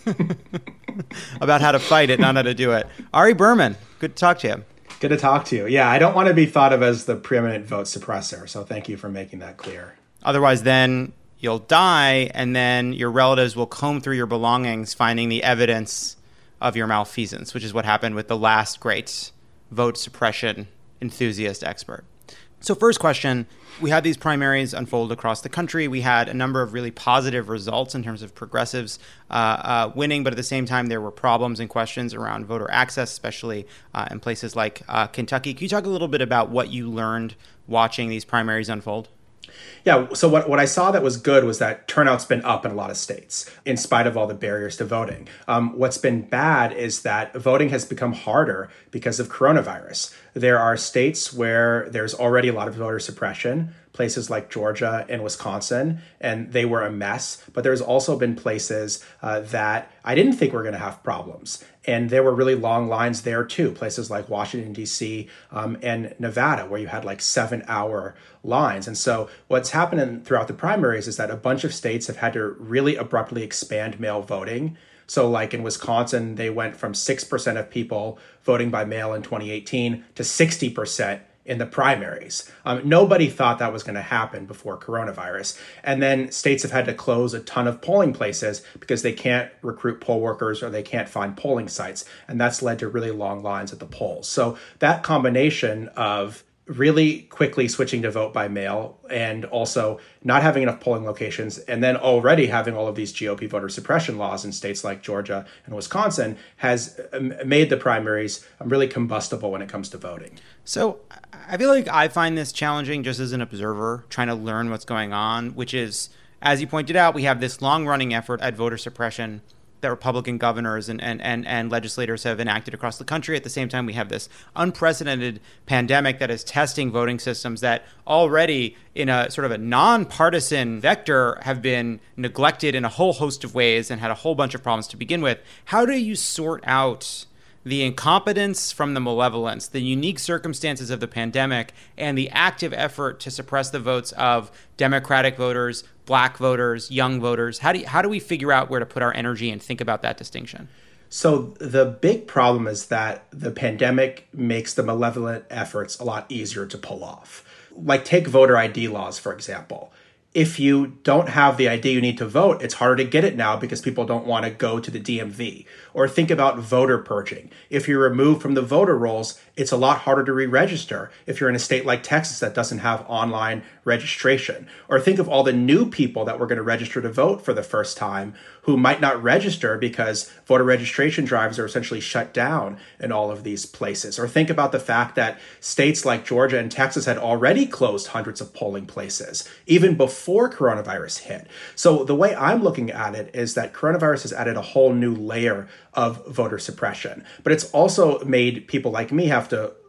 About how to fight it, not how to do it. Ari Berman, good to talk to you. Good to talk to you. Yeah, I don't want to be thought of as the preeminent vote suppressor, so thank you for making that clear. Otherwise, then you'll die, and then your relatives will comb through your belongings, finding the evidence of your malfeasance, which is what happened with the last great vote suppression enthusiast expert. So first question, we had these primaries unfold across the country. We had a number of really positive results in terms of progressives winning, but at the same time, there were problems and questions around voter access, especially in places like Kentucky. Can you talk a little bit about what you learned watching these primaries unfold? Yeah, so what I saw that was good was that turnout's been up in a lot of states, in spite of all the barriers to voting. What's been bad is that voting has become harder because of coronavirus. There are states where there's already a lot of voter suppression, places like Georgia and Wisconsin, and they were a mess. But there's also been places that I didn't think were going to have problems. And there were really long lines there too, places like Washington, D.C. And Nevada, where you had like 7-hour lines. And so what's happening throughout the primaries is that a bunch of states have had to really abruptly expand mail voting. So like in Wisconsin, they went from 6% of people voting by mail in 2018 to 60% in the primaries. Nobody thought that was going to happen before coronavirus. And then states have had to close a ton of polling places because they can't recruit poll workers or they can't find polling sites. And that's led to really long lines at the polls. So that combination of really quickly switching to vote by mail and also not having enough polling locations and then already having all of these GOP voter suppression laws in states like Georgia and Wisconsin has made the primaries really combustible when it comes to voting. So I feel like I find this challenging just as an observer trying to learn what's going on, which is, as you pointed out, we have this long-running effort at voter suppression that Republican governors and legislators have enacted across the country. At the same time, we have this unprecedented pandemic that is testing voting systems that already, in a sort of a nonpartisan vector, have been neglected in a whole host of ways and had a whole bunch of problems to begin with. How do you sort out the incompetence from the malevolence, the unique circumstances of the pandemic, and the active effort to suppress the votes of Democratic voters, Black voters, young voters? How do we figure out where to put our energy and think about that distinction? So the big problem is that the pandemic makes the malevolent efforts a lot easier to pull off. Like take voter ID laws, for example. If you don't have the ID you need to vote, it's harder to get it now because people don't want to go to the DMV. Or think about voter purging. If you're removed from the voter rolls, it's a lot harder to re-register if you're in a state like Texas that doesn't have online registration. Or think of all the new people that were going to register to vote for the first time who might not register because voter registration drives are essentially shut down in all of these places. Or think about the fact that states like Georgia and Texas had already closed hundreds of polling places, even before coronavirus hit. So the way I'm looking at it is that coronavirus has added a whole new layer of voter suppression. But it's also made people like me have to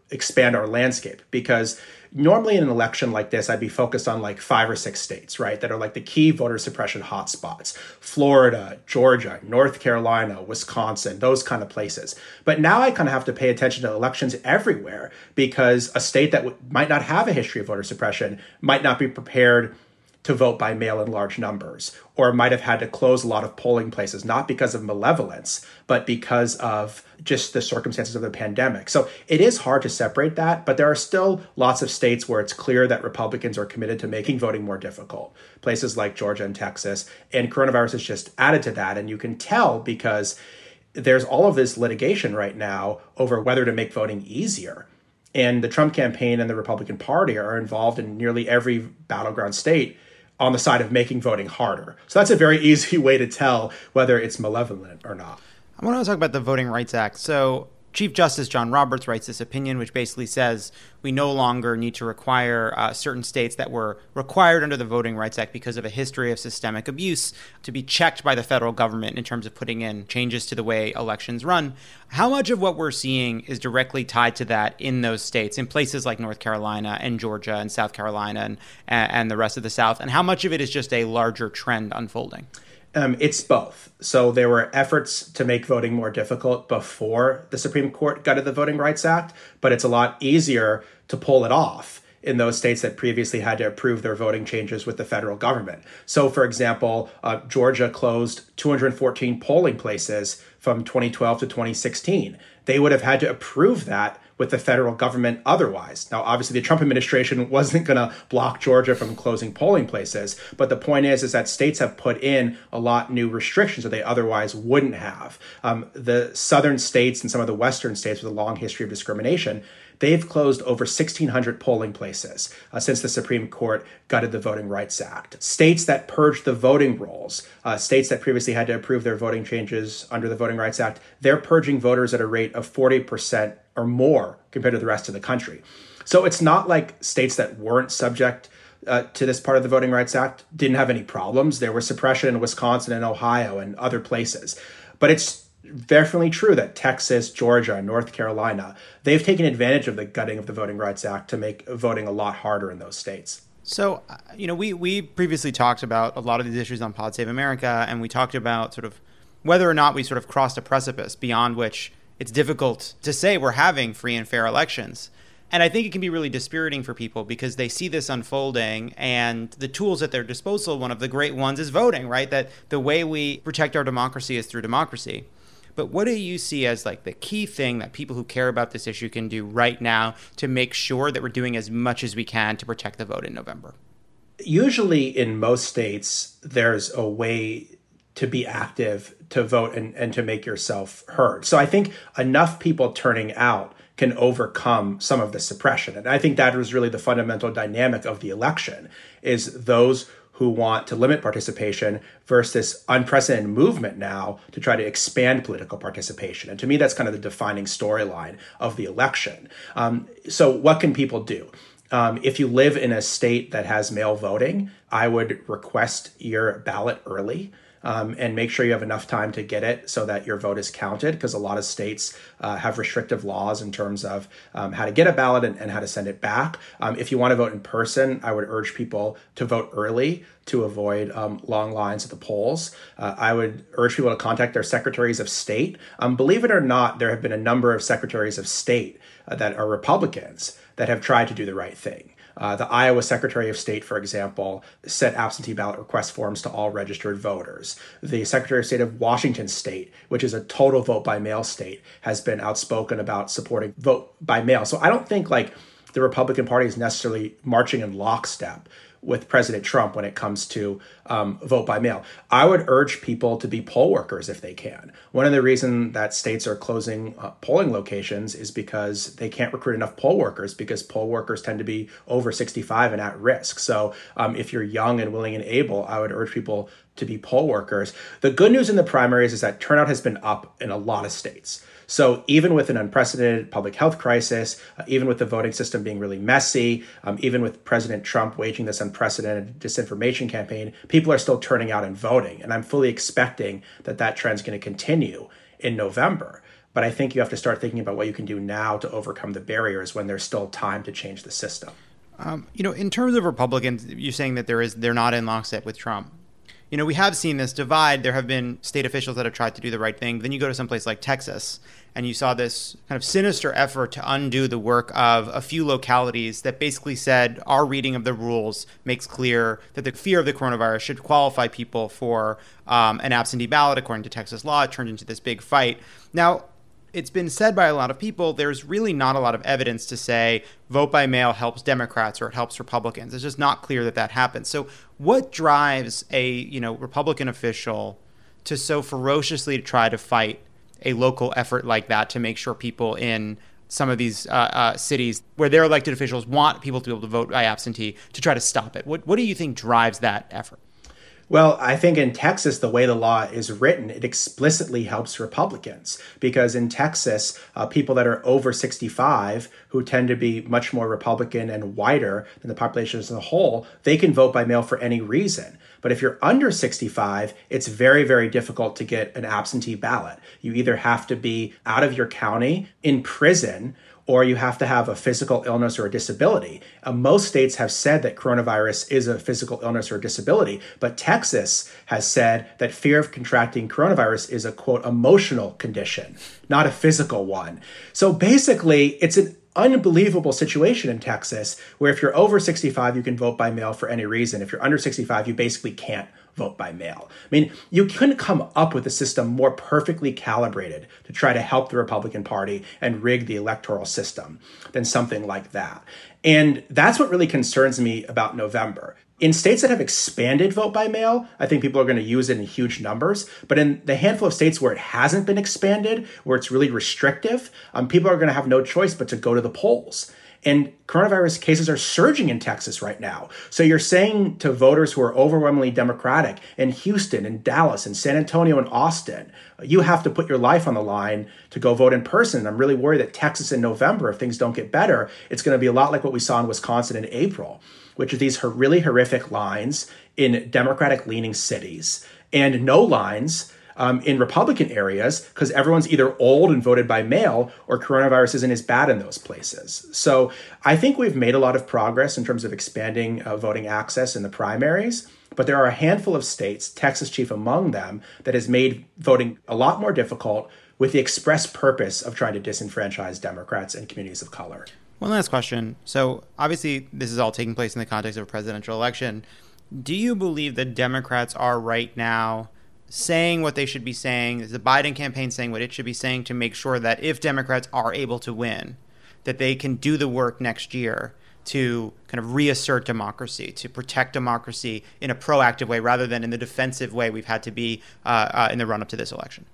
expand our landscape, because normally in an election like this, I'd be focused on like 5 or 6 states, right, that are like the key voter suppression hotspots: Florida, Georgia, North Carolina, Wisconsin, those kind of places. But now I kind of have to pay attention to elections everywhere, because a state that might not have a history of voter suppression might not be prepared to vote by mail in large numbers, or might have had to close a lot of polling places, not because of malevolence, but because of just the circumstances of the pandemic. So it is hard to separate that, but there are still lots of states where it's clear that Republicans are committed to making voting more difficult. Places like Georgia and Texas, and coronavirus has just added to that. And you can tell because there's all of this litigation right now over whether to make voting easier. And the Trump campaign and the Republican Party are involved in nearly every battleground state on the side of making voting harder. So that's a very easy way to tell whether it's malevolent or not. I want to talk about the Voting Rights Act. So Chief Justice John Roberts writes this opinion, which basically says we no longer need to require certain states that were required under the Voting Rights Act because of a history of systemic abuse to be checked by the federal government in terms of putting in changes to the way elections run. How much of what we're seeing is directly tied to that in those states, in places like North Carolina and Georgia and South Carolina and the rest of the South? And how much of it is just a larger trend unfolding? It's both. So there were efforts to make voting more difficult before the Supreme Court gutted the Voting Rights Act, but it's a lot easier to pull it off in those states that previously had to approve their voting changes with the federal government. So, for example, Georgia closed 214 polling places from 2012 to 2016. They would have had to approve that with the federal government otherwise. Now, obviously, the Trump administration wasn't going to block Georgia from closing polling places. But the point is that states have put in a lot new restrictions that they otherwise wouldn't have. The southern states and some of the western states with a long history of discrimination, they've closed over 1,600 polling places since the Supreme Court gutted the Voting Rights Act. States that purged the voting rolls, states that previously had to approve their voting changes under the Voting Rights Act, they're purging voters at a rate of 40% or more compared to the rest of the country. So it's not like states that weren't subject to this part of the Voting Rights Act didn't have any problems. There was suppression in Wisconsin and Ohio and other places. But it's definitely true that Texas, Georgia, and North Carolina, they've taken advantage of the gutting of the Voting Rights Act to make voting a lot harder in those states. So, we previously talked about a lot of these issues on Pod Save America, and we talked about sort of whether or not we sort of crossed a precipice beyond which it's difficult to say we're having free and fair elections. And I think it can be really dispiriting for people because they see this unfolding and the tools at their disposal, one of the great ones is voting, right? That the way we protect our democracy is through democracy. But what do you see as like the key thing that people who care about this issue can do right now to make sure that we're doing as much as we can to protect the vote in November? Usually in most states, there's a way to be active, to vote, and to make yourself heard. So I think enough people turning out can overcome some of the suppression. And I think that was really the fundamental dynamic of the election, is those who want to limit participation versus this unprecedented movement now to try to expand political participation. And to me, that's kind of the defining storyline of the election. So what can people do? If you live in a state that has mail voting, I would request your ballot early. And make sure you have enough time to get it so that your vote is counted, because a lot of states have restrictive laws in terms of how to get a ballot and how to send it back. If you want to vote in person, I would urge people to vote early to avoid long lines at the polls. I would urge people to contact their secretaries of state. Believe it or not, there have been a number of secretaries of state that are Republicans that have tried to do the right thing. The Iowa Secretary of State, for example, sent absentee ballot request forms to all registered voters. The Secretary of State of Washington State, which is a total vote by mail state, has been outspoken about supporting vote by mail. So I don't think like the Republican Party is necessarily marching in lockstep with President Trump when it comes to vote by mail. I would urge people to be poll workers if they can. One of the reasons that states are closing polling locations is because they can't recruit enough poll workers, because poll workers tend to be over 65 and at risk. So if you're young and willing and able, I would urge people to be poll workers. The good news in the primaries is that turnout has been up in a lot of states. So even with an unprecedented public health crisis, even with the voting system being really messy, even with President Trump waging this unprecedented disinformation campaign, people are still turning out and voting. And I'm fully expecting that that trend's going to continue in November. But I think you have to start thinking about what you can do now to overcome the barriers when there's still time to change the system. In terms of Republicans, you're saying that they're not in lockstep with Trump. We have seen this divide. There have been state officials that have tried to do the right thing. Then you go to someplace like Texas, and you saw this kind of sinister effort to undo the work of a few localities that basically said our reading of the rules makes clear that the fear of the coronavirus should qualify people for an absentee ballot. According to Texas law, it turned into this big fight. Now, it's been said by a lot of people, there's really not a lot of evidence to say vote by mail helps Democrats or it helps Republicans. It's just not clear that happens. So what drives a Republican official to so ferociously try to fight a local effort like that to make sure people in some of these cities where their elected officials want people to be able to vote by absentee to try to stop it? What do you think drives that effort? Well, I think in Texas, the way the law is written, it explicitly helps Republicans because in Texas, people that are over 65, who tend to be much more Republican and whiter than the population as a whole, they can vote by mail for any reason. But if you're under 65, it's very, very difficult to get an absentee ballot. You either have to be out of your county, in prison, or you have to have a physical illness or a disability. Most states have said that coronavirus is a physical illness or disability, but Texas has said that fear of contracting coronavirus is a, quote, emotional condition, not a physical one. So basically, it's an unbelievable situation in Texas where if you're over 65, you can vote by mail for any reason. If you're under 65, you basically can't vote by mail. I mean, you couldn't come up with a system more perfectly calibrated to try to help the Republican Party and rig the electoral system than something like that. And that's what really concerns me about November. In states that have expanded vote by mail, I think people are going to use it in huge numbers. But in the handful of states where it hasn't been expanded, where it's really restrictive, people are going to have no choice but to go to the polls. And coronavirus cases are surging in Texas right now. So you're saying to voters who are overwhelmingly Democratic in Houston and Dallas and San Antonio and Austin, you have to put your life on the line to go vote in person. And I'm really worried that Texas in November, if things don't get better, it's going to be a lot like what we saw in Wisconsin in April, which are these really horrific lines in Democratic-leaning cities and no lines in Republican areas because everyone's either old and voted by mail or coronavirus isn't as bad in those places. So I think we've made a lot of progress in terms of expanding voting access in the primaries, but there are a handful of states, Texas chief among them, that has made voting a lot more difficult with the express purpose of trying to disenfranchise Democrats and communities of color. One last question. So obviously this is all taking place in the context of a presidential election. Do you believe that Democrats are right now saying what they should be saying? Is the Biden campaign saying what it should be saying to make sure that if Democrats are able to win, that they can do the work next year to kind of reassert democracy, to protect democracy in a proactive way rather than in the defensive way we've had to be in the run-up to this election?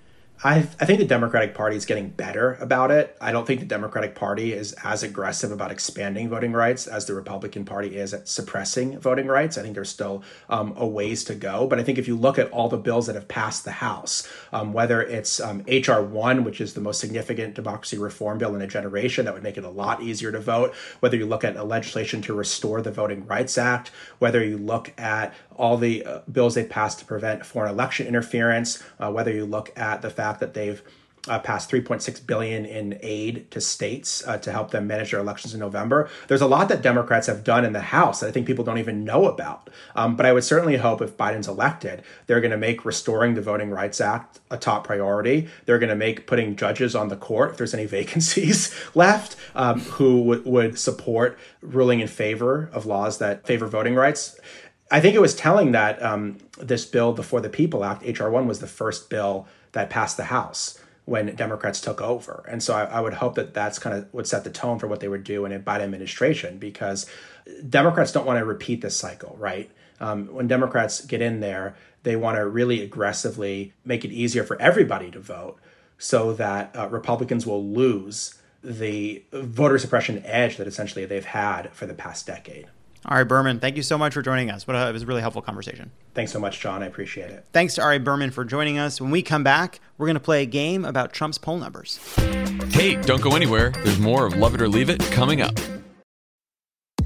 I think the Democratic Party is getting better about it. I don't think the Democratic Party is as aggressive about expanding voting rights as the Republican Party is at suppressing voting rights. I think there's still a ways to go. But I think if you look at all the bills that have passed the House, whether it's H.R. 1, which is the most significant democracy reform bill in a generation that would make it a lot easier to vote, whether you look at a legislation to restore the Voting Rights Act, whether you look at all the bills they passed to prevent foreign election interference, whether you look at the fact that they've passed $3.6 billion in aid to states to help them manage their elections in November. There's a lot that Democrats have done in the House that I think people don't even know about. But I would certainly hope if Biden's elected, they're going to make restoring the Voting Rights Act a top priority. They're going to make putting judges on the court, if there's any vacancies left, who would support ruling in favor of laws that favor voting rights. I think it was telling that this bill, the For the People Act, H.R. 1, was the first bill that passed the House when Democrats took over. And so I would hope that that's kind of would set the tone for what they would do in a Biden administration, because Democrats don't want to repeat this cycle, right? When Democrats get in there, they want to really aggressively make it easier for everybody to vote so that Republicans will lose the voter suppression edge that essentially they've had for the past decade. Ari Berman, thank you so much for joining us. It was a really helpful conversation. Thanks so much, John. I appreciate it. Thanks to Ari Berman for joining us. When we come back, we're going to play a game about Trump's poll numbers. Hey, don't go anywhere. There's more of Love It or Leave It coming up.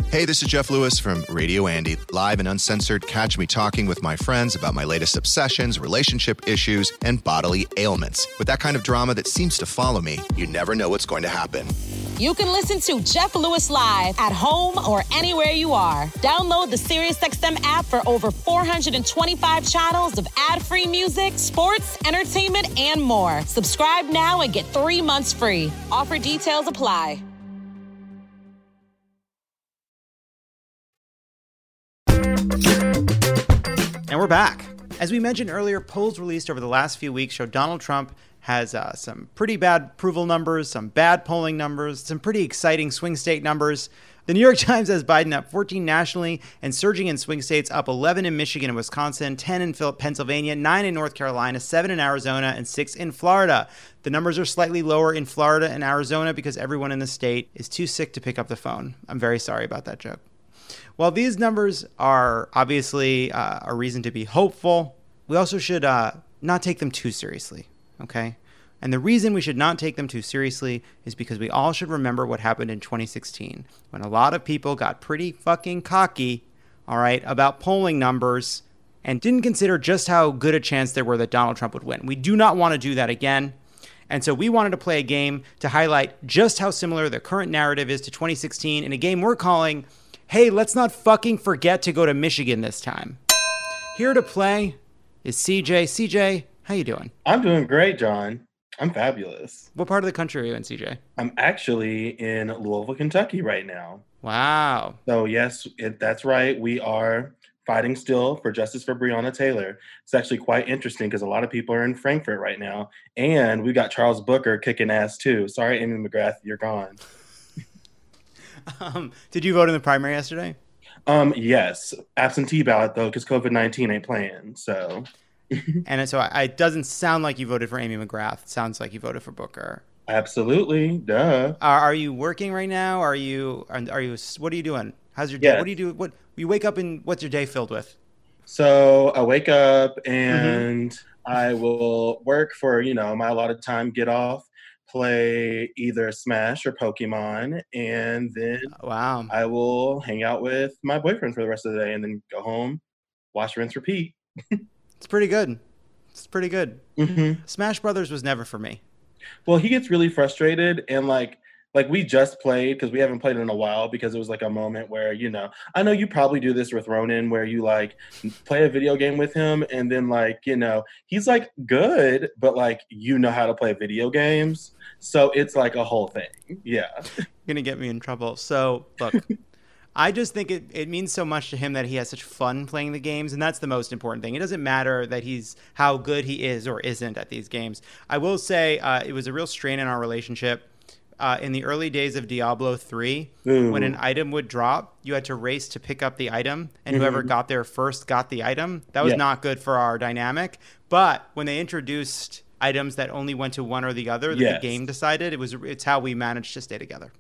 Hey, this is Jeff Lewis from Radio Andy, live and uncensored. Catch me talking with my friends about my latest obsessions, relationship issues, and bodily ailments. With that kind of drama that seems to follow me, you never know what's going to happen. You can listen to Jeff Lewis live at home or anywhere you are. Download the SiriusXM app for over 425 channels of ad-free music, sports, entertainment, and more. Subscribe now and get 3 months free. Offer details apply. And we're back. As we mentioned earlier, polls released over the last few weeks show Donald Trump has some pretty bad approval numbers, some bad polling numbers, some pretty exciting swing state numbers. The New York Times has Biden up 14 nationally and surging in swing states, up 11 in Michigan and Wisconsin, 10 in Pennsylvania, 9 in North Carolina, 7 in Arizona, and 6 in Florida. The numbers are slightly lower in Florida and Arizona because everyone in the state is too sick to pick up the phone. I'm very sorry about that joke. While these numbers are obviously a reason to be hopeful, we also should not take them too seriously, okay? And the reason we should not take them too seriously is because we all should remember what happened in 2016, when a lot of people got pretty fucking cocky, all right, about polling numbers and didn't consider just how good a chance there were that Donald Trump would win. We do not want to do that again. And so we wanted to play a game to highlight just how similar the current narrative is to 2016 in a game we're calling, hey, let's not fucking forget to go to Michigan this time. Here to play is CJ. CJ, how you doing? I'm doing great, John. I'm fabulous. What part of the country are you in, CJ? I'm actually in Louisville, Kentucky right now. Wow. So yes, that's right. We are fighting still for justice for Breonna Taylor. It's actually quite interesting because a lot of people are in Frankfurt right now. And we got Charles Booker kicking ass too. Sorry, Amy McGrath, you're gone. Did you vote in the primary yesterday? Yes. Absentee ballot, though, because COVID-19 ain't playing, so. And so it doesn't sound like you voted for Amy McGrath. It sounds like you voted for Booker. Absolutely. Duh. Are you working right now? Are you, what are you doing? How's your day? Yes. What do you do? What you wake up and what's your day filled with? So I wake up and I will work for, my allotted time, get off, play either Smash or Pokemon, and then I will hang out with my boyfriend for the rest of the day and then go home, wash, rinse, repeat. It's pretty good. It's pretty good. Mm-hmm. Smash Brothers was never for me. Well, he gets really frustrated and like we just played because we haven't played in a while because it was like a moment where, I know you probably do this with Ronan where you like play a video game with him and then like, he's like good, but like, how to play video games. So it's like a whole thing. Yeah. You're going to get me in trouble. So look, I just think it means so much to him that he has such fun playing the games. And that's the most important thing. It doesn't matter that how good he is or isn't at these games. I will say it was a real strain in our relationship. In the early days of Diablo 3, when an item would drop, you had to race to pick up the item, and whoever got there first got the item. That was not good for our dynamic. But when they introduced items that only went to one or the other, the game decided it's how we managed to stay together.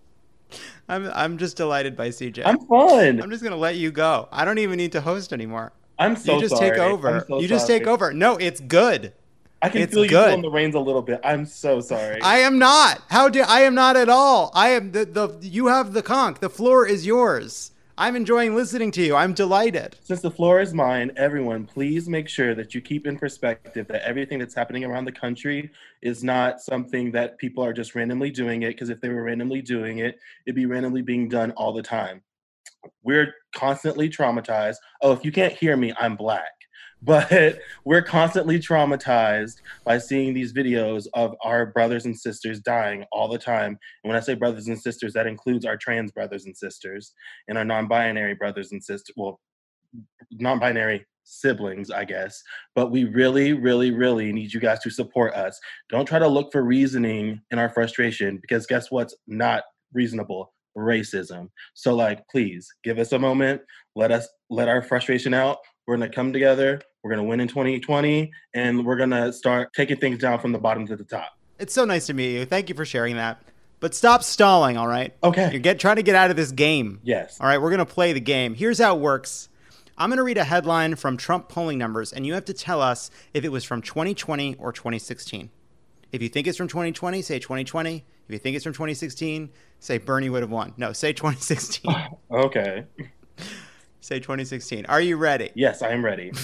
I'm just delighted by CJ. I'm fun. I'm just gonna let you go. I don't even need to host anymore. I'm so sorry. You just take over. You just take over. No, it's good. I can feel you pulling the reins a little bit. I'm so sorry. I am not. I am not at all. I am you have the conch. The floor is yours. I'm enjoying listening to you. I'm delighted. Since the floor is mine, everyone, please make sure that you keep in perspective that everything that's happening around the country is not something that people are just randomly doing it, because if they were randomly doing it, it'd be randomly being done all the time. We're constantly traumatized. Oh, if you can't hear me, I'm Black. But we're constantly traumatized by seeing these videos of our brothers and sisters dying all the time. And when I say brothers and sisters, that includes our trans brothers and sisters and our non-binary brothers and sisters. Well, non-binary siblings, I guess. But we really, really, really need you guys to support us. Don't try to look for reasoning in our frustration, because guess what's not reasonable? Racism. So please give us a moment. Let our frustration out. We're going to come together. We're going to win in 2020, and we're going to start taking things down from the bottom to the top. It's so nice to meet you. Thank you for sharing that. But stop stalling, all right? Okay. You're trying to get out of this game. Yes. All right, we're going to play the game. Here's how it works. I'm going to read a headline from Trump polling numbers, and you have to tell us if it was from 2020 or 2016. If you think it's from 2020, say 2020. If you think it's from 2016, say Bernie would have won. No, say 2016. Okay. Say 2016. Are you ready? Yes, I am ready.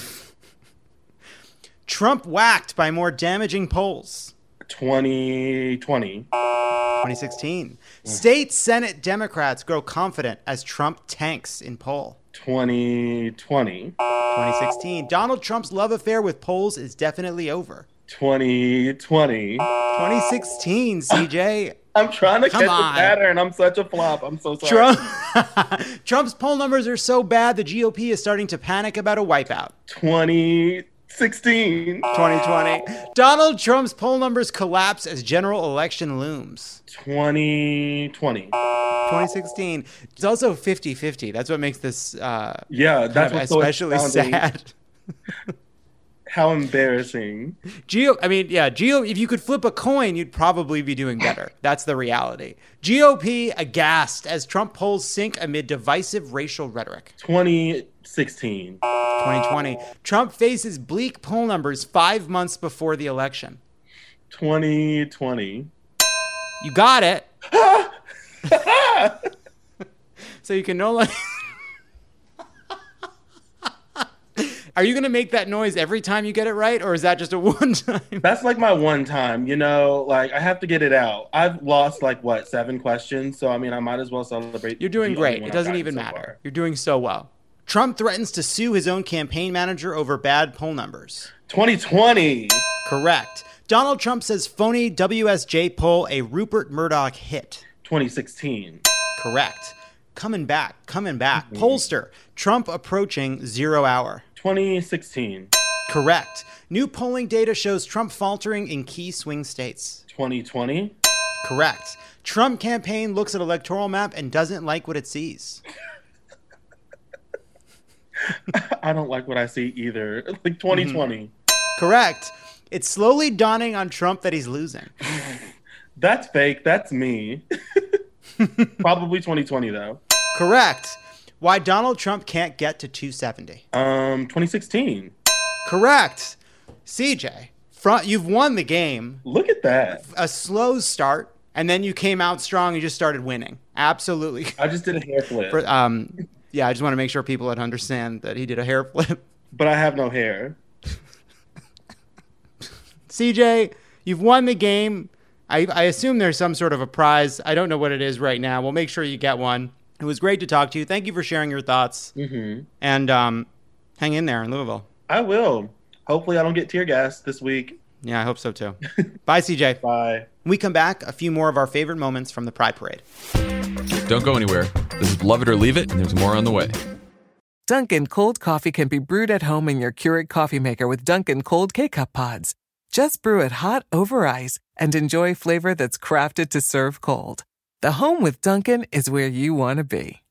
Trump whacked by more damaging polls. 2020. 2016. State Senate Democrats grow confident as Trump tanks in poll. 2020. 2016. Donald Trump's love affair with polls is definitely over. 2020. 2016, CJ. I'm trying to catch the pattern. I'm such a flop. I'm so sorry. Trump's poll numbers are so bad, the GOP is starting to panic about a wipeout. 2016. 2020. Donald Trump's poll numbers collapse as general election looms. 2020. 2016. It's also 50-50. That's what makes this that's what's especially so sad. How embarrassing. If you could flip a coin, you'd probably be doing better. That's the reality. GOP aghast as Trump polls sink amid divisive racial rhetoric. 2016. 2020. Trump faces bleak poll numbers 5 months before the election. 2020. You got it. So you can no longer... Are you going to make that noise every time you get it right, or is that just a one time? That's like my one time, I have to get it out. I've lost 7 questions, so I might as well celebrate. You're doing great. It doesn't even matter. You're doing so well. Trump threatens to sue his own campaign manager over bad poll numbers. 2020. Correct. Donald Trump says phony WSJ poll a Rupert Murdoch hit. 2016. Correct. Coming back. Mm-hmm. Pollster. Trump approaching 0 hour. 2016. Correct. New polling data shows Trump faltering in key swing states. 2020. Correct. Trump campaign looks at electoral map and doesn't like what it sees. I don't like what I see either. 2020. Mm-hmm. Correct. It's slowly dawning on Trump that he's losing. That's fake. That's me. Probably 2020 though. Correct. Why Donald Trump can't get to 270. 2016. Correct. CJ, you've won the game. Look at that. A slow start, and then you came out strong. You just started winning. Absolutely. I just did a hair flip. I just want to make sure people would understand that he did a hair flip. But I have no hair. CJ, you've won the game. I assume there's some sort of a prize. I don't know what it is right now. We'll make sure you get one. It was great to talk to you. Thank you for sharing your thoughts. Mm-hmm. And hang in there in Louisville. I will. Hopefully I don't get tear gas this week. Yeah, I hope so too. Bye, CJ. Bye. When we come back, a few more of our favorite moments from the Pride Parade. Don't go anywhere. This is Love It or Leave It, and there's more on the way. Dunkin' cold coffee can be brewed at home in your Keurig coffee maker with Dunkin' cold K-Cup pods. Just brew it hot over ice and enjoy flavor that's crafted to serve cold. The home with Dunkin' is where you want to be.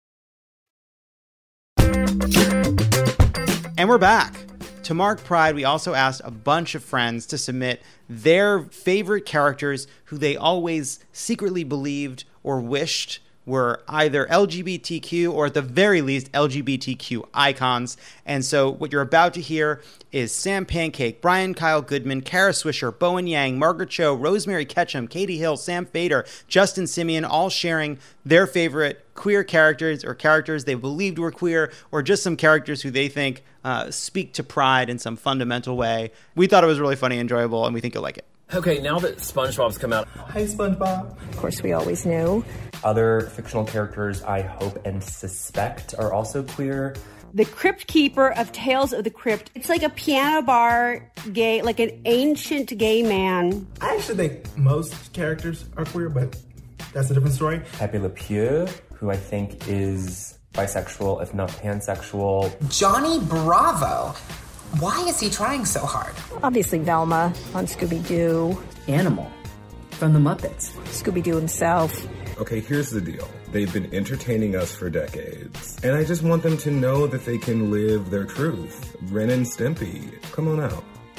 And we're back. To mark Pride, we also asked a bunch of friends to submit their favorite characters who they always secretly believed or wished were either LGBTQ or at the very least LGBTQ icons. And so what you're about to hear is Sam Pancake, Brian Kyle Goodman, Kara Swisher, Bowen Yang, Margaret Cho, Rosemary Ketchum, Katie Hill, Sam Fader, Justin Simeon, all sharing their favorite queer characters or characters they believed were queer or just some characters who they think speak to Pride in some fundamental way. We thought it was really funny and enjoyable, and we think you'll like it. Okay, now that SpongeBob's come out. Hi, SpongeBob. Of course, we always knew. Other fictional characters I hope and suspect are also queer. The Crypt Keeper of Tales of the Crypt. It's like a piano bar gay, like an ancient gay man. I actually think most characters are queer, but that's a different story. Pepe Le Pew, who I think is bisexual, if not pansexual. Johnny Bravo. Why is he trying so hard? Obviously Velma on Scooby-Doo. Animal from the Muppets. Scooby-Doo himself. Okay, here's the deal. They've been entertaining us for decades, and I just want them to know that they can live their truth. Ren and Stimpy, come on out.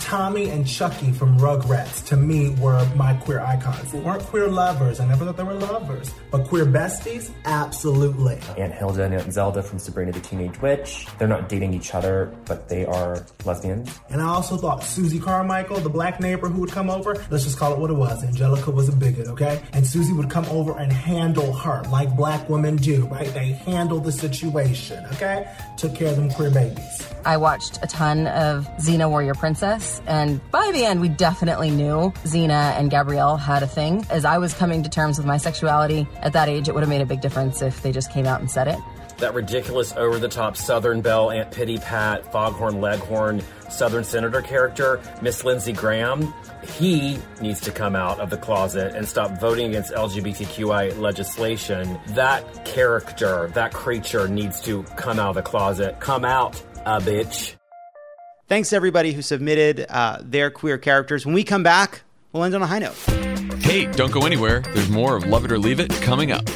Tommy and Chucky from Rugrats, to me, were my queer icons. They weren't queer lovers. I never thought they were lovers. But queer besties? Absolutely. Aunt Hilda and Aunt Zelda from Sabrina the Teenage Witch. They're not dating each other, but they are lesbians. And I also thought Susie Carmichael, the black neighbor who would come over, let's just call it what it was. Angelica was a bigot, okay? And Susie would come over and handle her like black women do, right? They handle the situation, okay? Took care of them queer babies. I watched a ton of Xena Warrior Princess, and by the end, we definitely knew Xena and Gabrielle had a thing. As I was coming to terms with my sexuality at that age, it would have made a big difference if they just came out and said it. That ridiculous over-the-top Southern Belle, Aunt Pitty Pat, Foghorn Leghorn, Southern Senator character, Miss Lindsey Graham, he needs to come out of the closet and stop voting against LGBTQI legislation. That character, that creature needs to come out of the closet. Come out, bitch. Thanks to everybody who submitted their queer characters. When we come back, we'll end on a high note. Hey, don't go anywhere. There's more of Love It or Leave It coming up.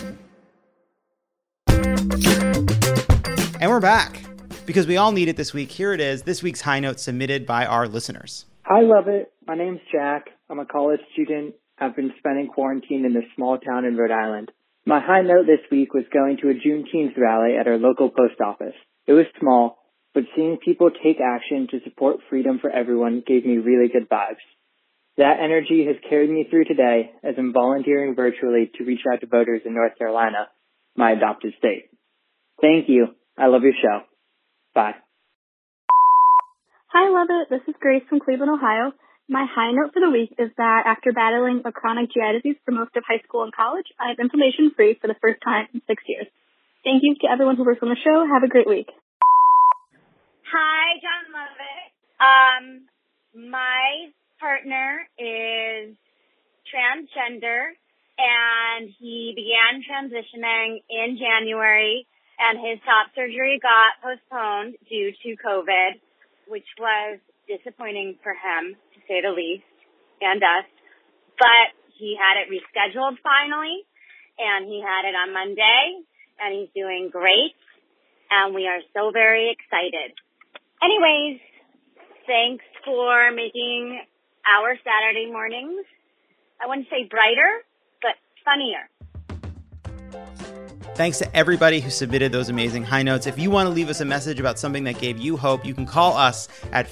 And we're back. Because we all need it this week. Here it is, this week's high note submitted by our listeners. Hi, Love It. My name's Jack. I'm a college student. I've been spending quarantine in this small town in Rhode Island. My high note this week was going to a Juneteenth rally at our local post office. It was small, but seeing people take action to support freedom for everyone gave me really good vibes. That energy has carried me through today as I'm volunteering virtually to reach out to voters in North Carolina, my adopted state. Thank you. I love your show. Bye. Hi, Love It. This is Grace from Cleveland, Ohio. My high note for the week is that after battling a chronic GI disease for most of high school and college, I am inflammation-free for the first time in 6 years. Thank you to everyone who works on the show. Have a great week. Hi, John Lovett. My partner is transgender, and he began transitioning in January, and his top surgery got postponed due to COVID, which was disappointing for him, to say the least, and us. But he had it rescheduled finally, and he had it on Monday, and he's doing great, and we are so very excited. Anyways, thanks for making our Saturday mornings, I wouldn't say brighter, but funnier. Thanks to everybody who submitted those amazing high notes. If you want to leave us a message about something that gave you hope, you can call us at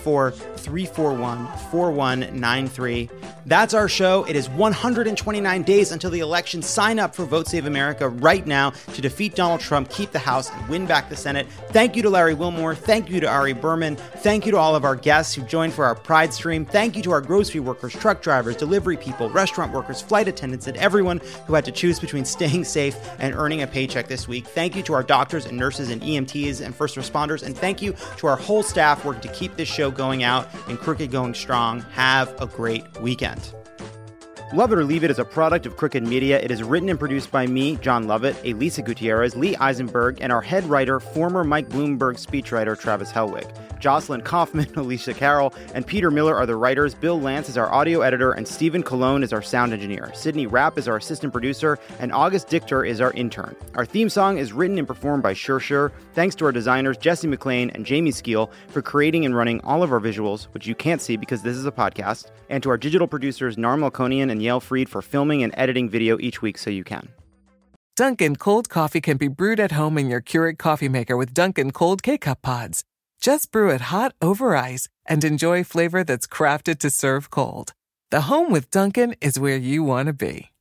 424-341-4193. That's our show. It is 129 days until the election. Sign up for Vote Save America right now to defeat Donald Trump, keep the House, and win back the Senate. Thank you to Larry Wilmore. Thank you to Ari Berman. Thank you to all of our guests who joined for our Pride stream. Thank you to our grocery workers, truck drivers, delivery people, restaurant workers, flight attendants, and everyone who had to choose between staying safe and earning a paycheck this week. Thank you to our doctors and nurses and EMTs and first responders. And thank you to our whole staff working to keep this show going out and Crooked going strong. Have a great weekend. Love It or Leave It is a product of Crooked Media. It is written and produced by me, John Lovett, Elisa Gutierrez, Lee Eisenberg, and our head writer, former Mike Bloomberg speechwriter, Travis Helwig. Jocelyn Kaufman, Alicia Carroll, and Peter Miller are the writers. Bill Lance is our audio editor, and Stephen Colon is our sound engineer. Sydney Rapp is our assistant producer, and August Dichter is our intern. Our theme song is written and performed by Sure. Thanks to our designers, Jesse McLean and Jamie Skeel, for creating and running all of our visuals, which you can't see because this is a podcast, and to our digital producers, Nar Melkonian and Yael Fried, for filming and editing video each week so you can. Dunkin' cold coffee can be brewed at home in your Keurig coffee maker with Dunkin' cold K-Cup pods. Just brew it hot over ice and enjoy flavor that's crafted to serve cold. The home with Dunkin' is where you want to be.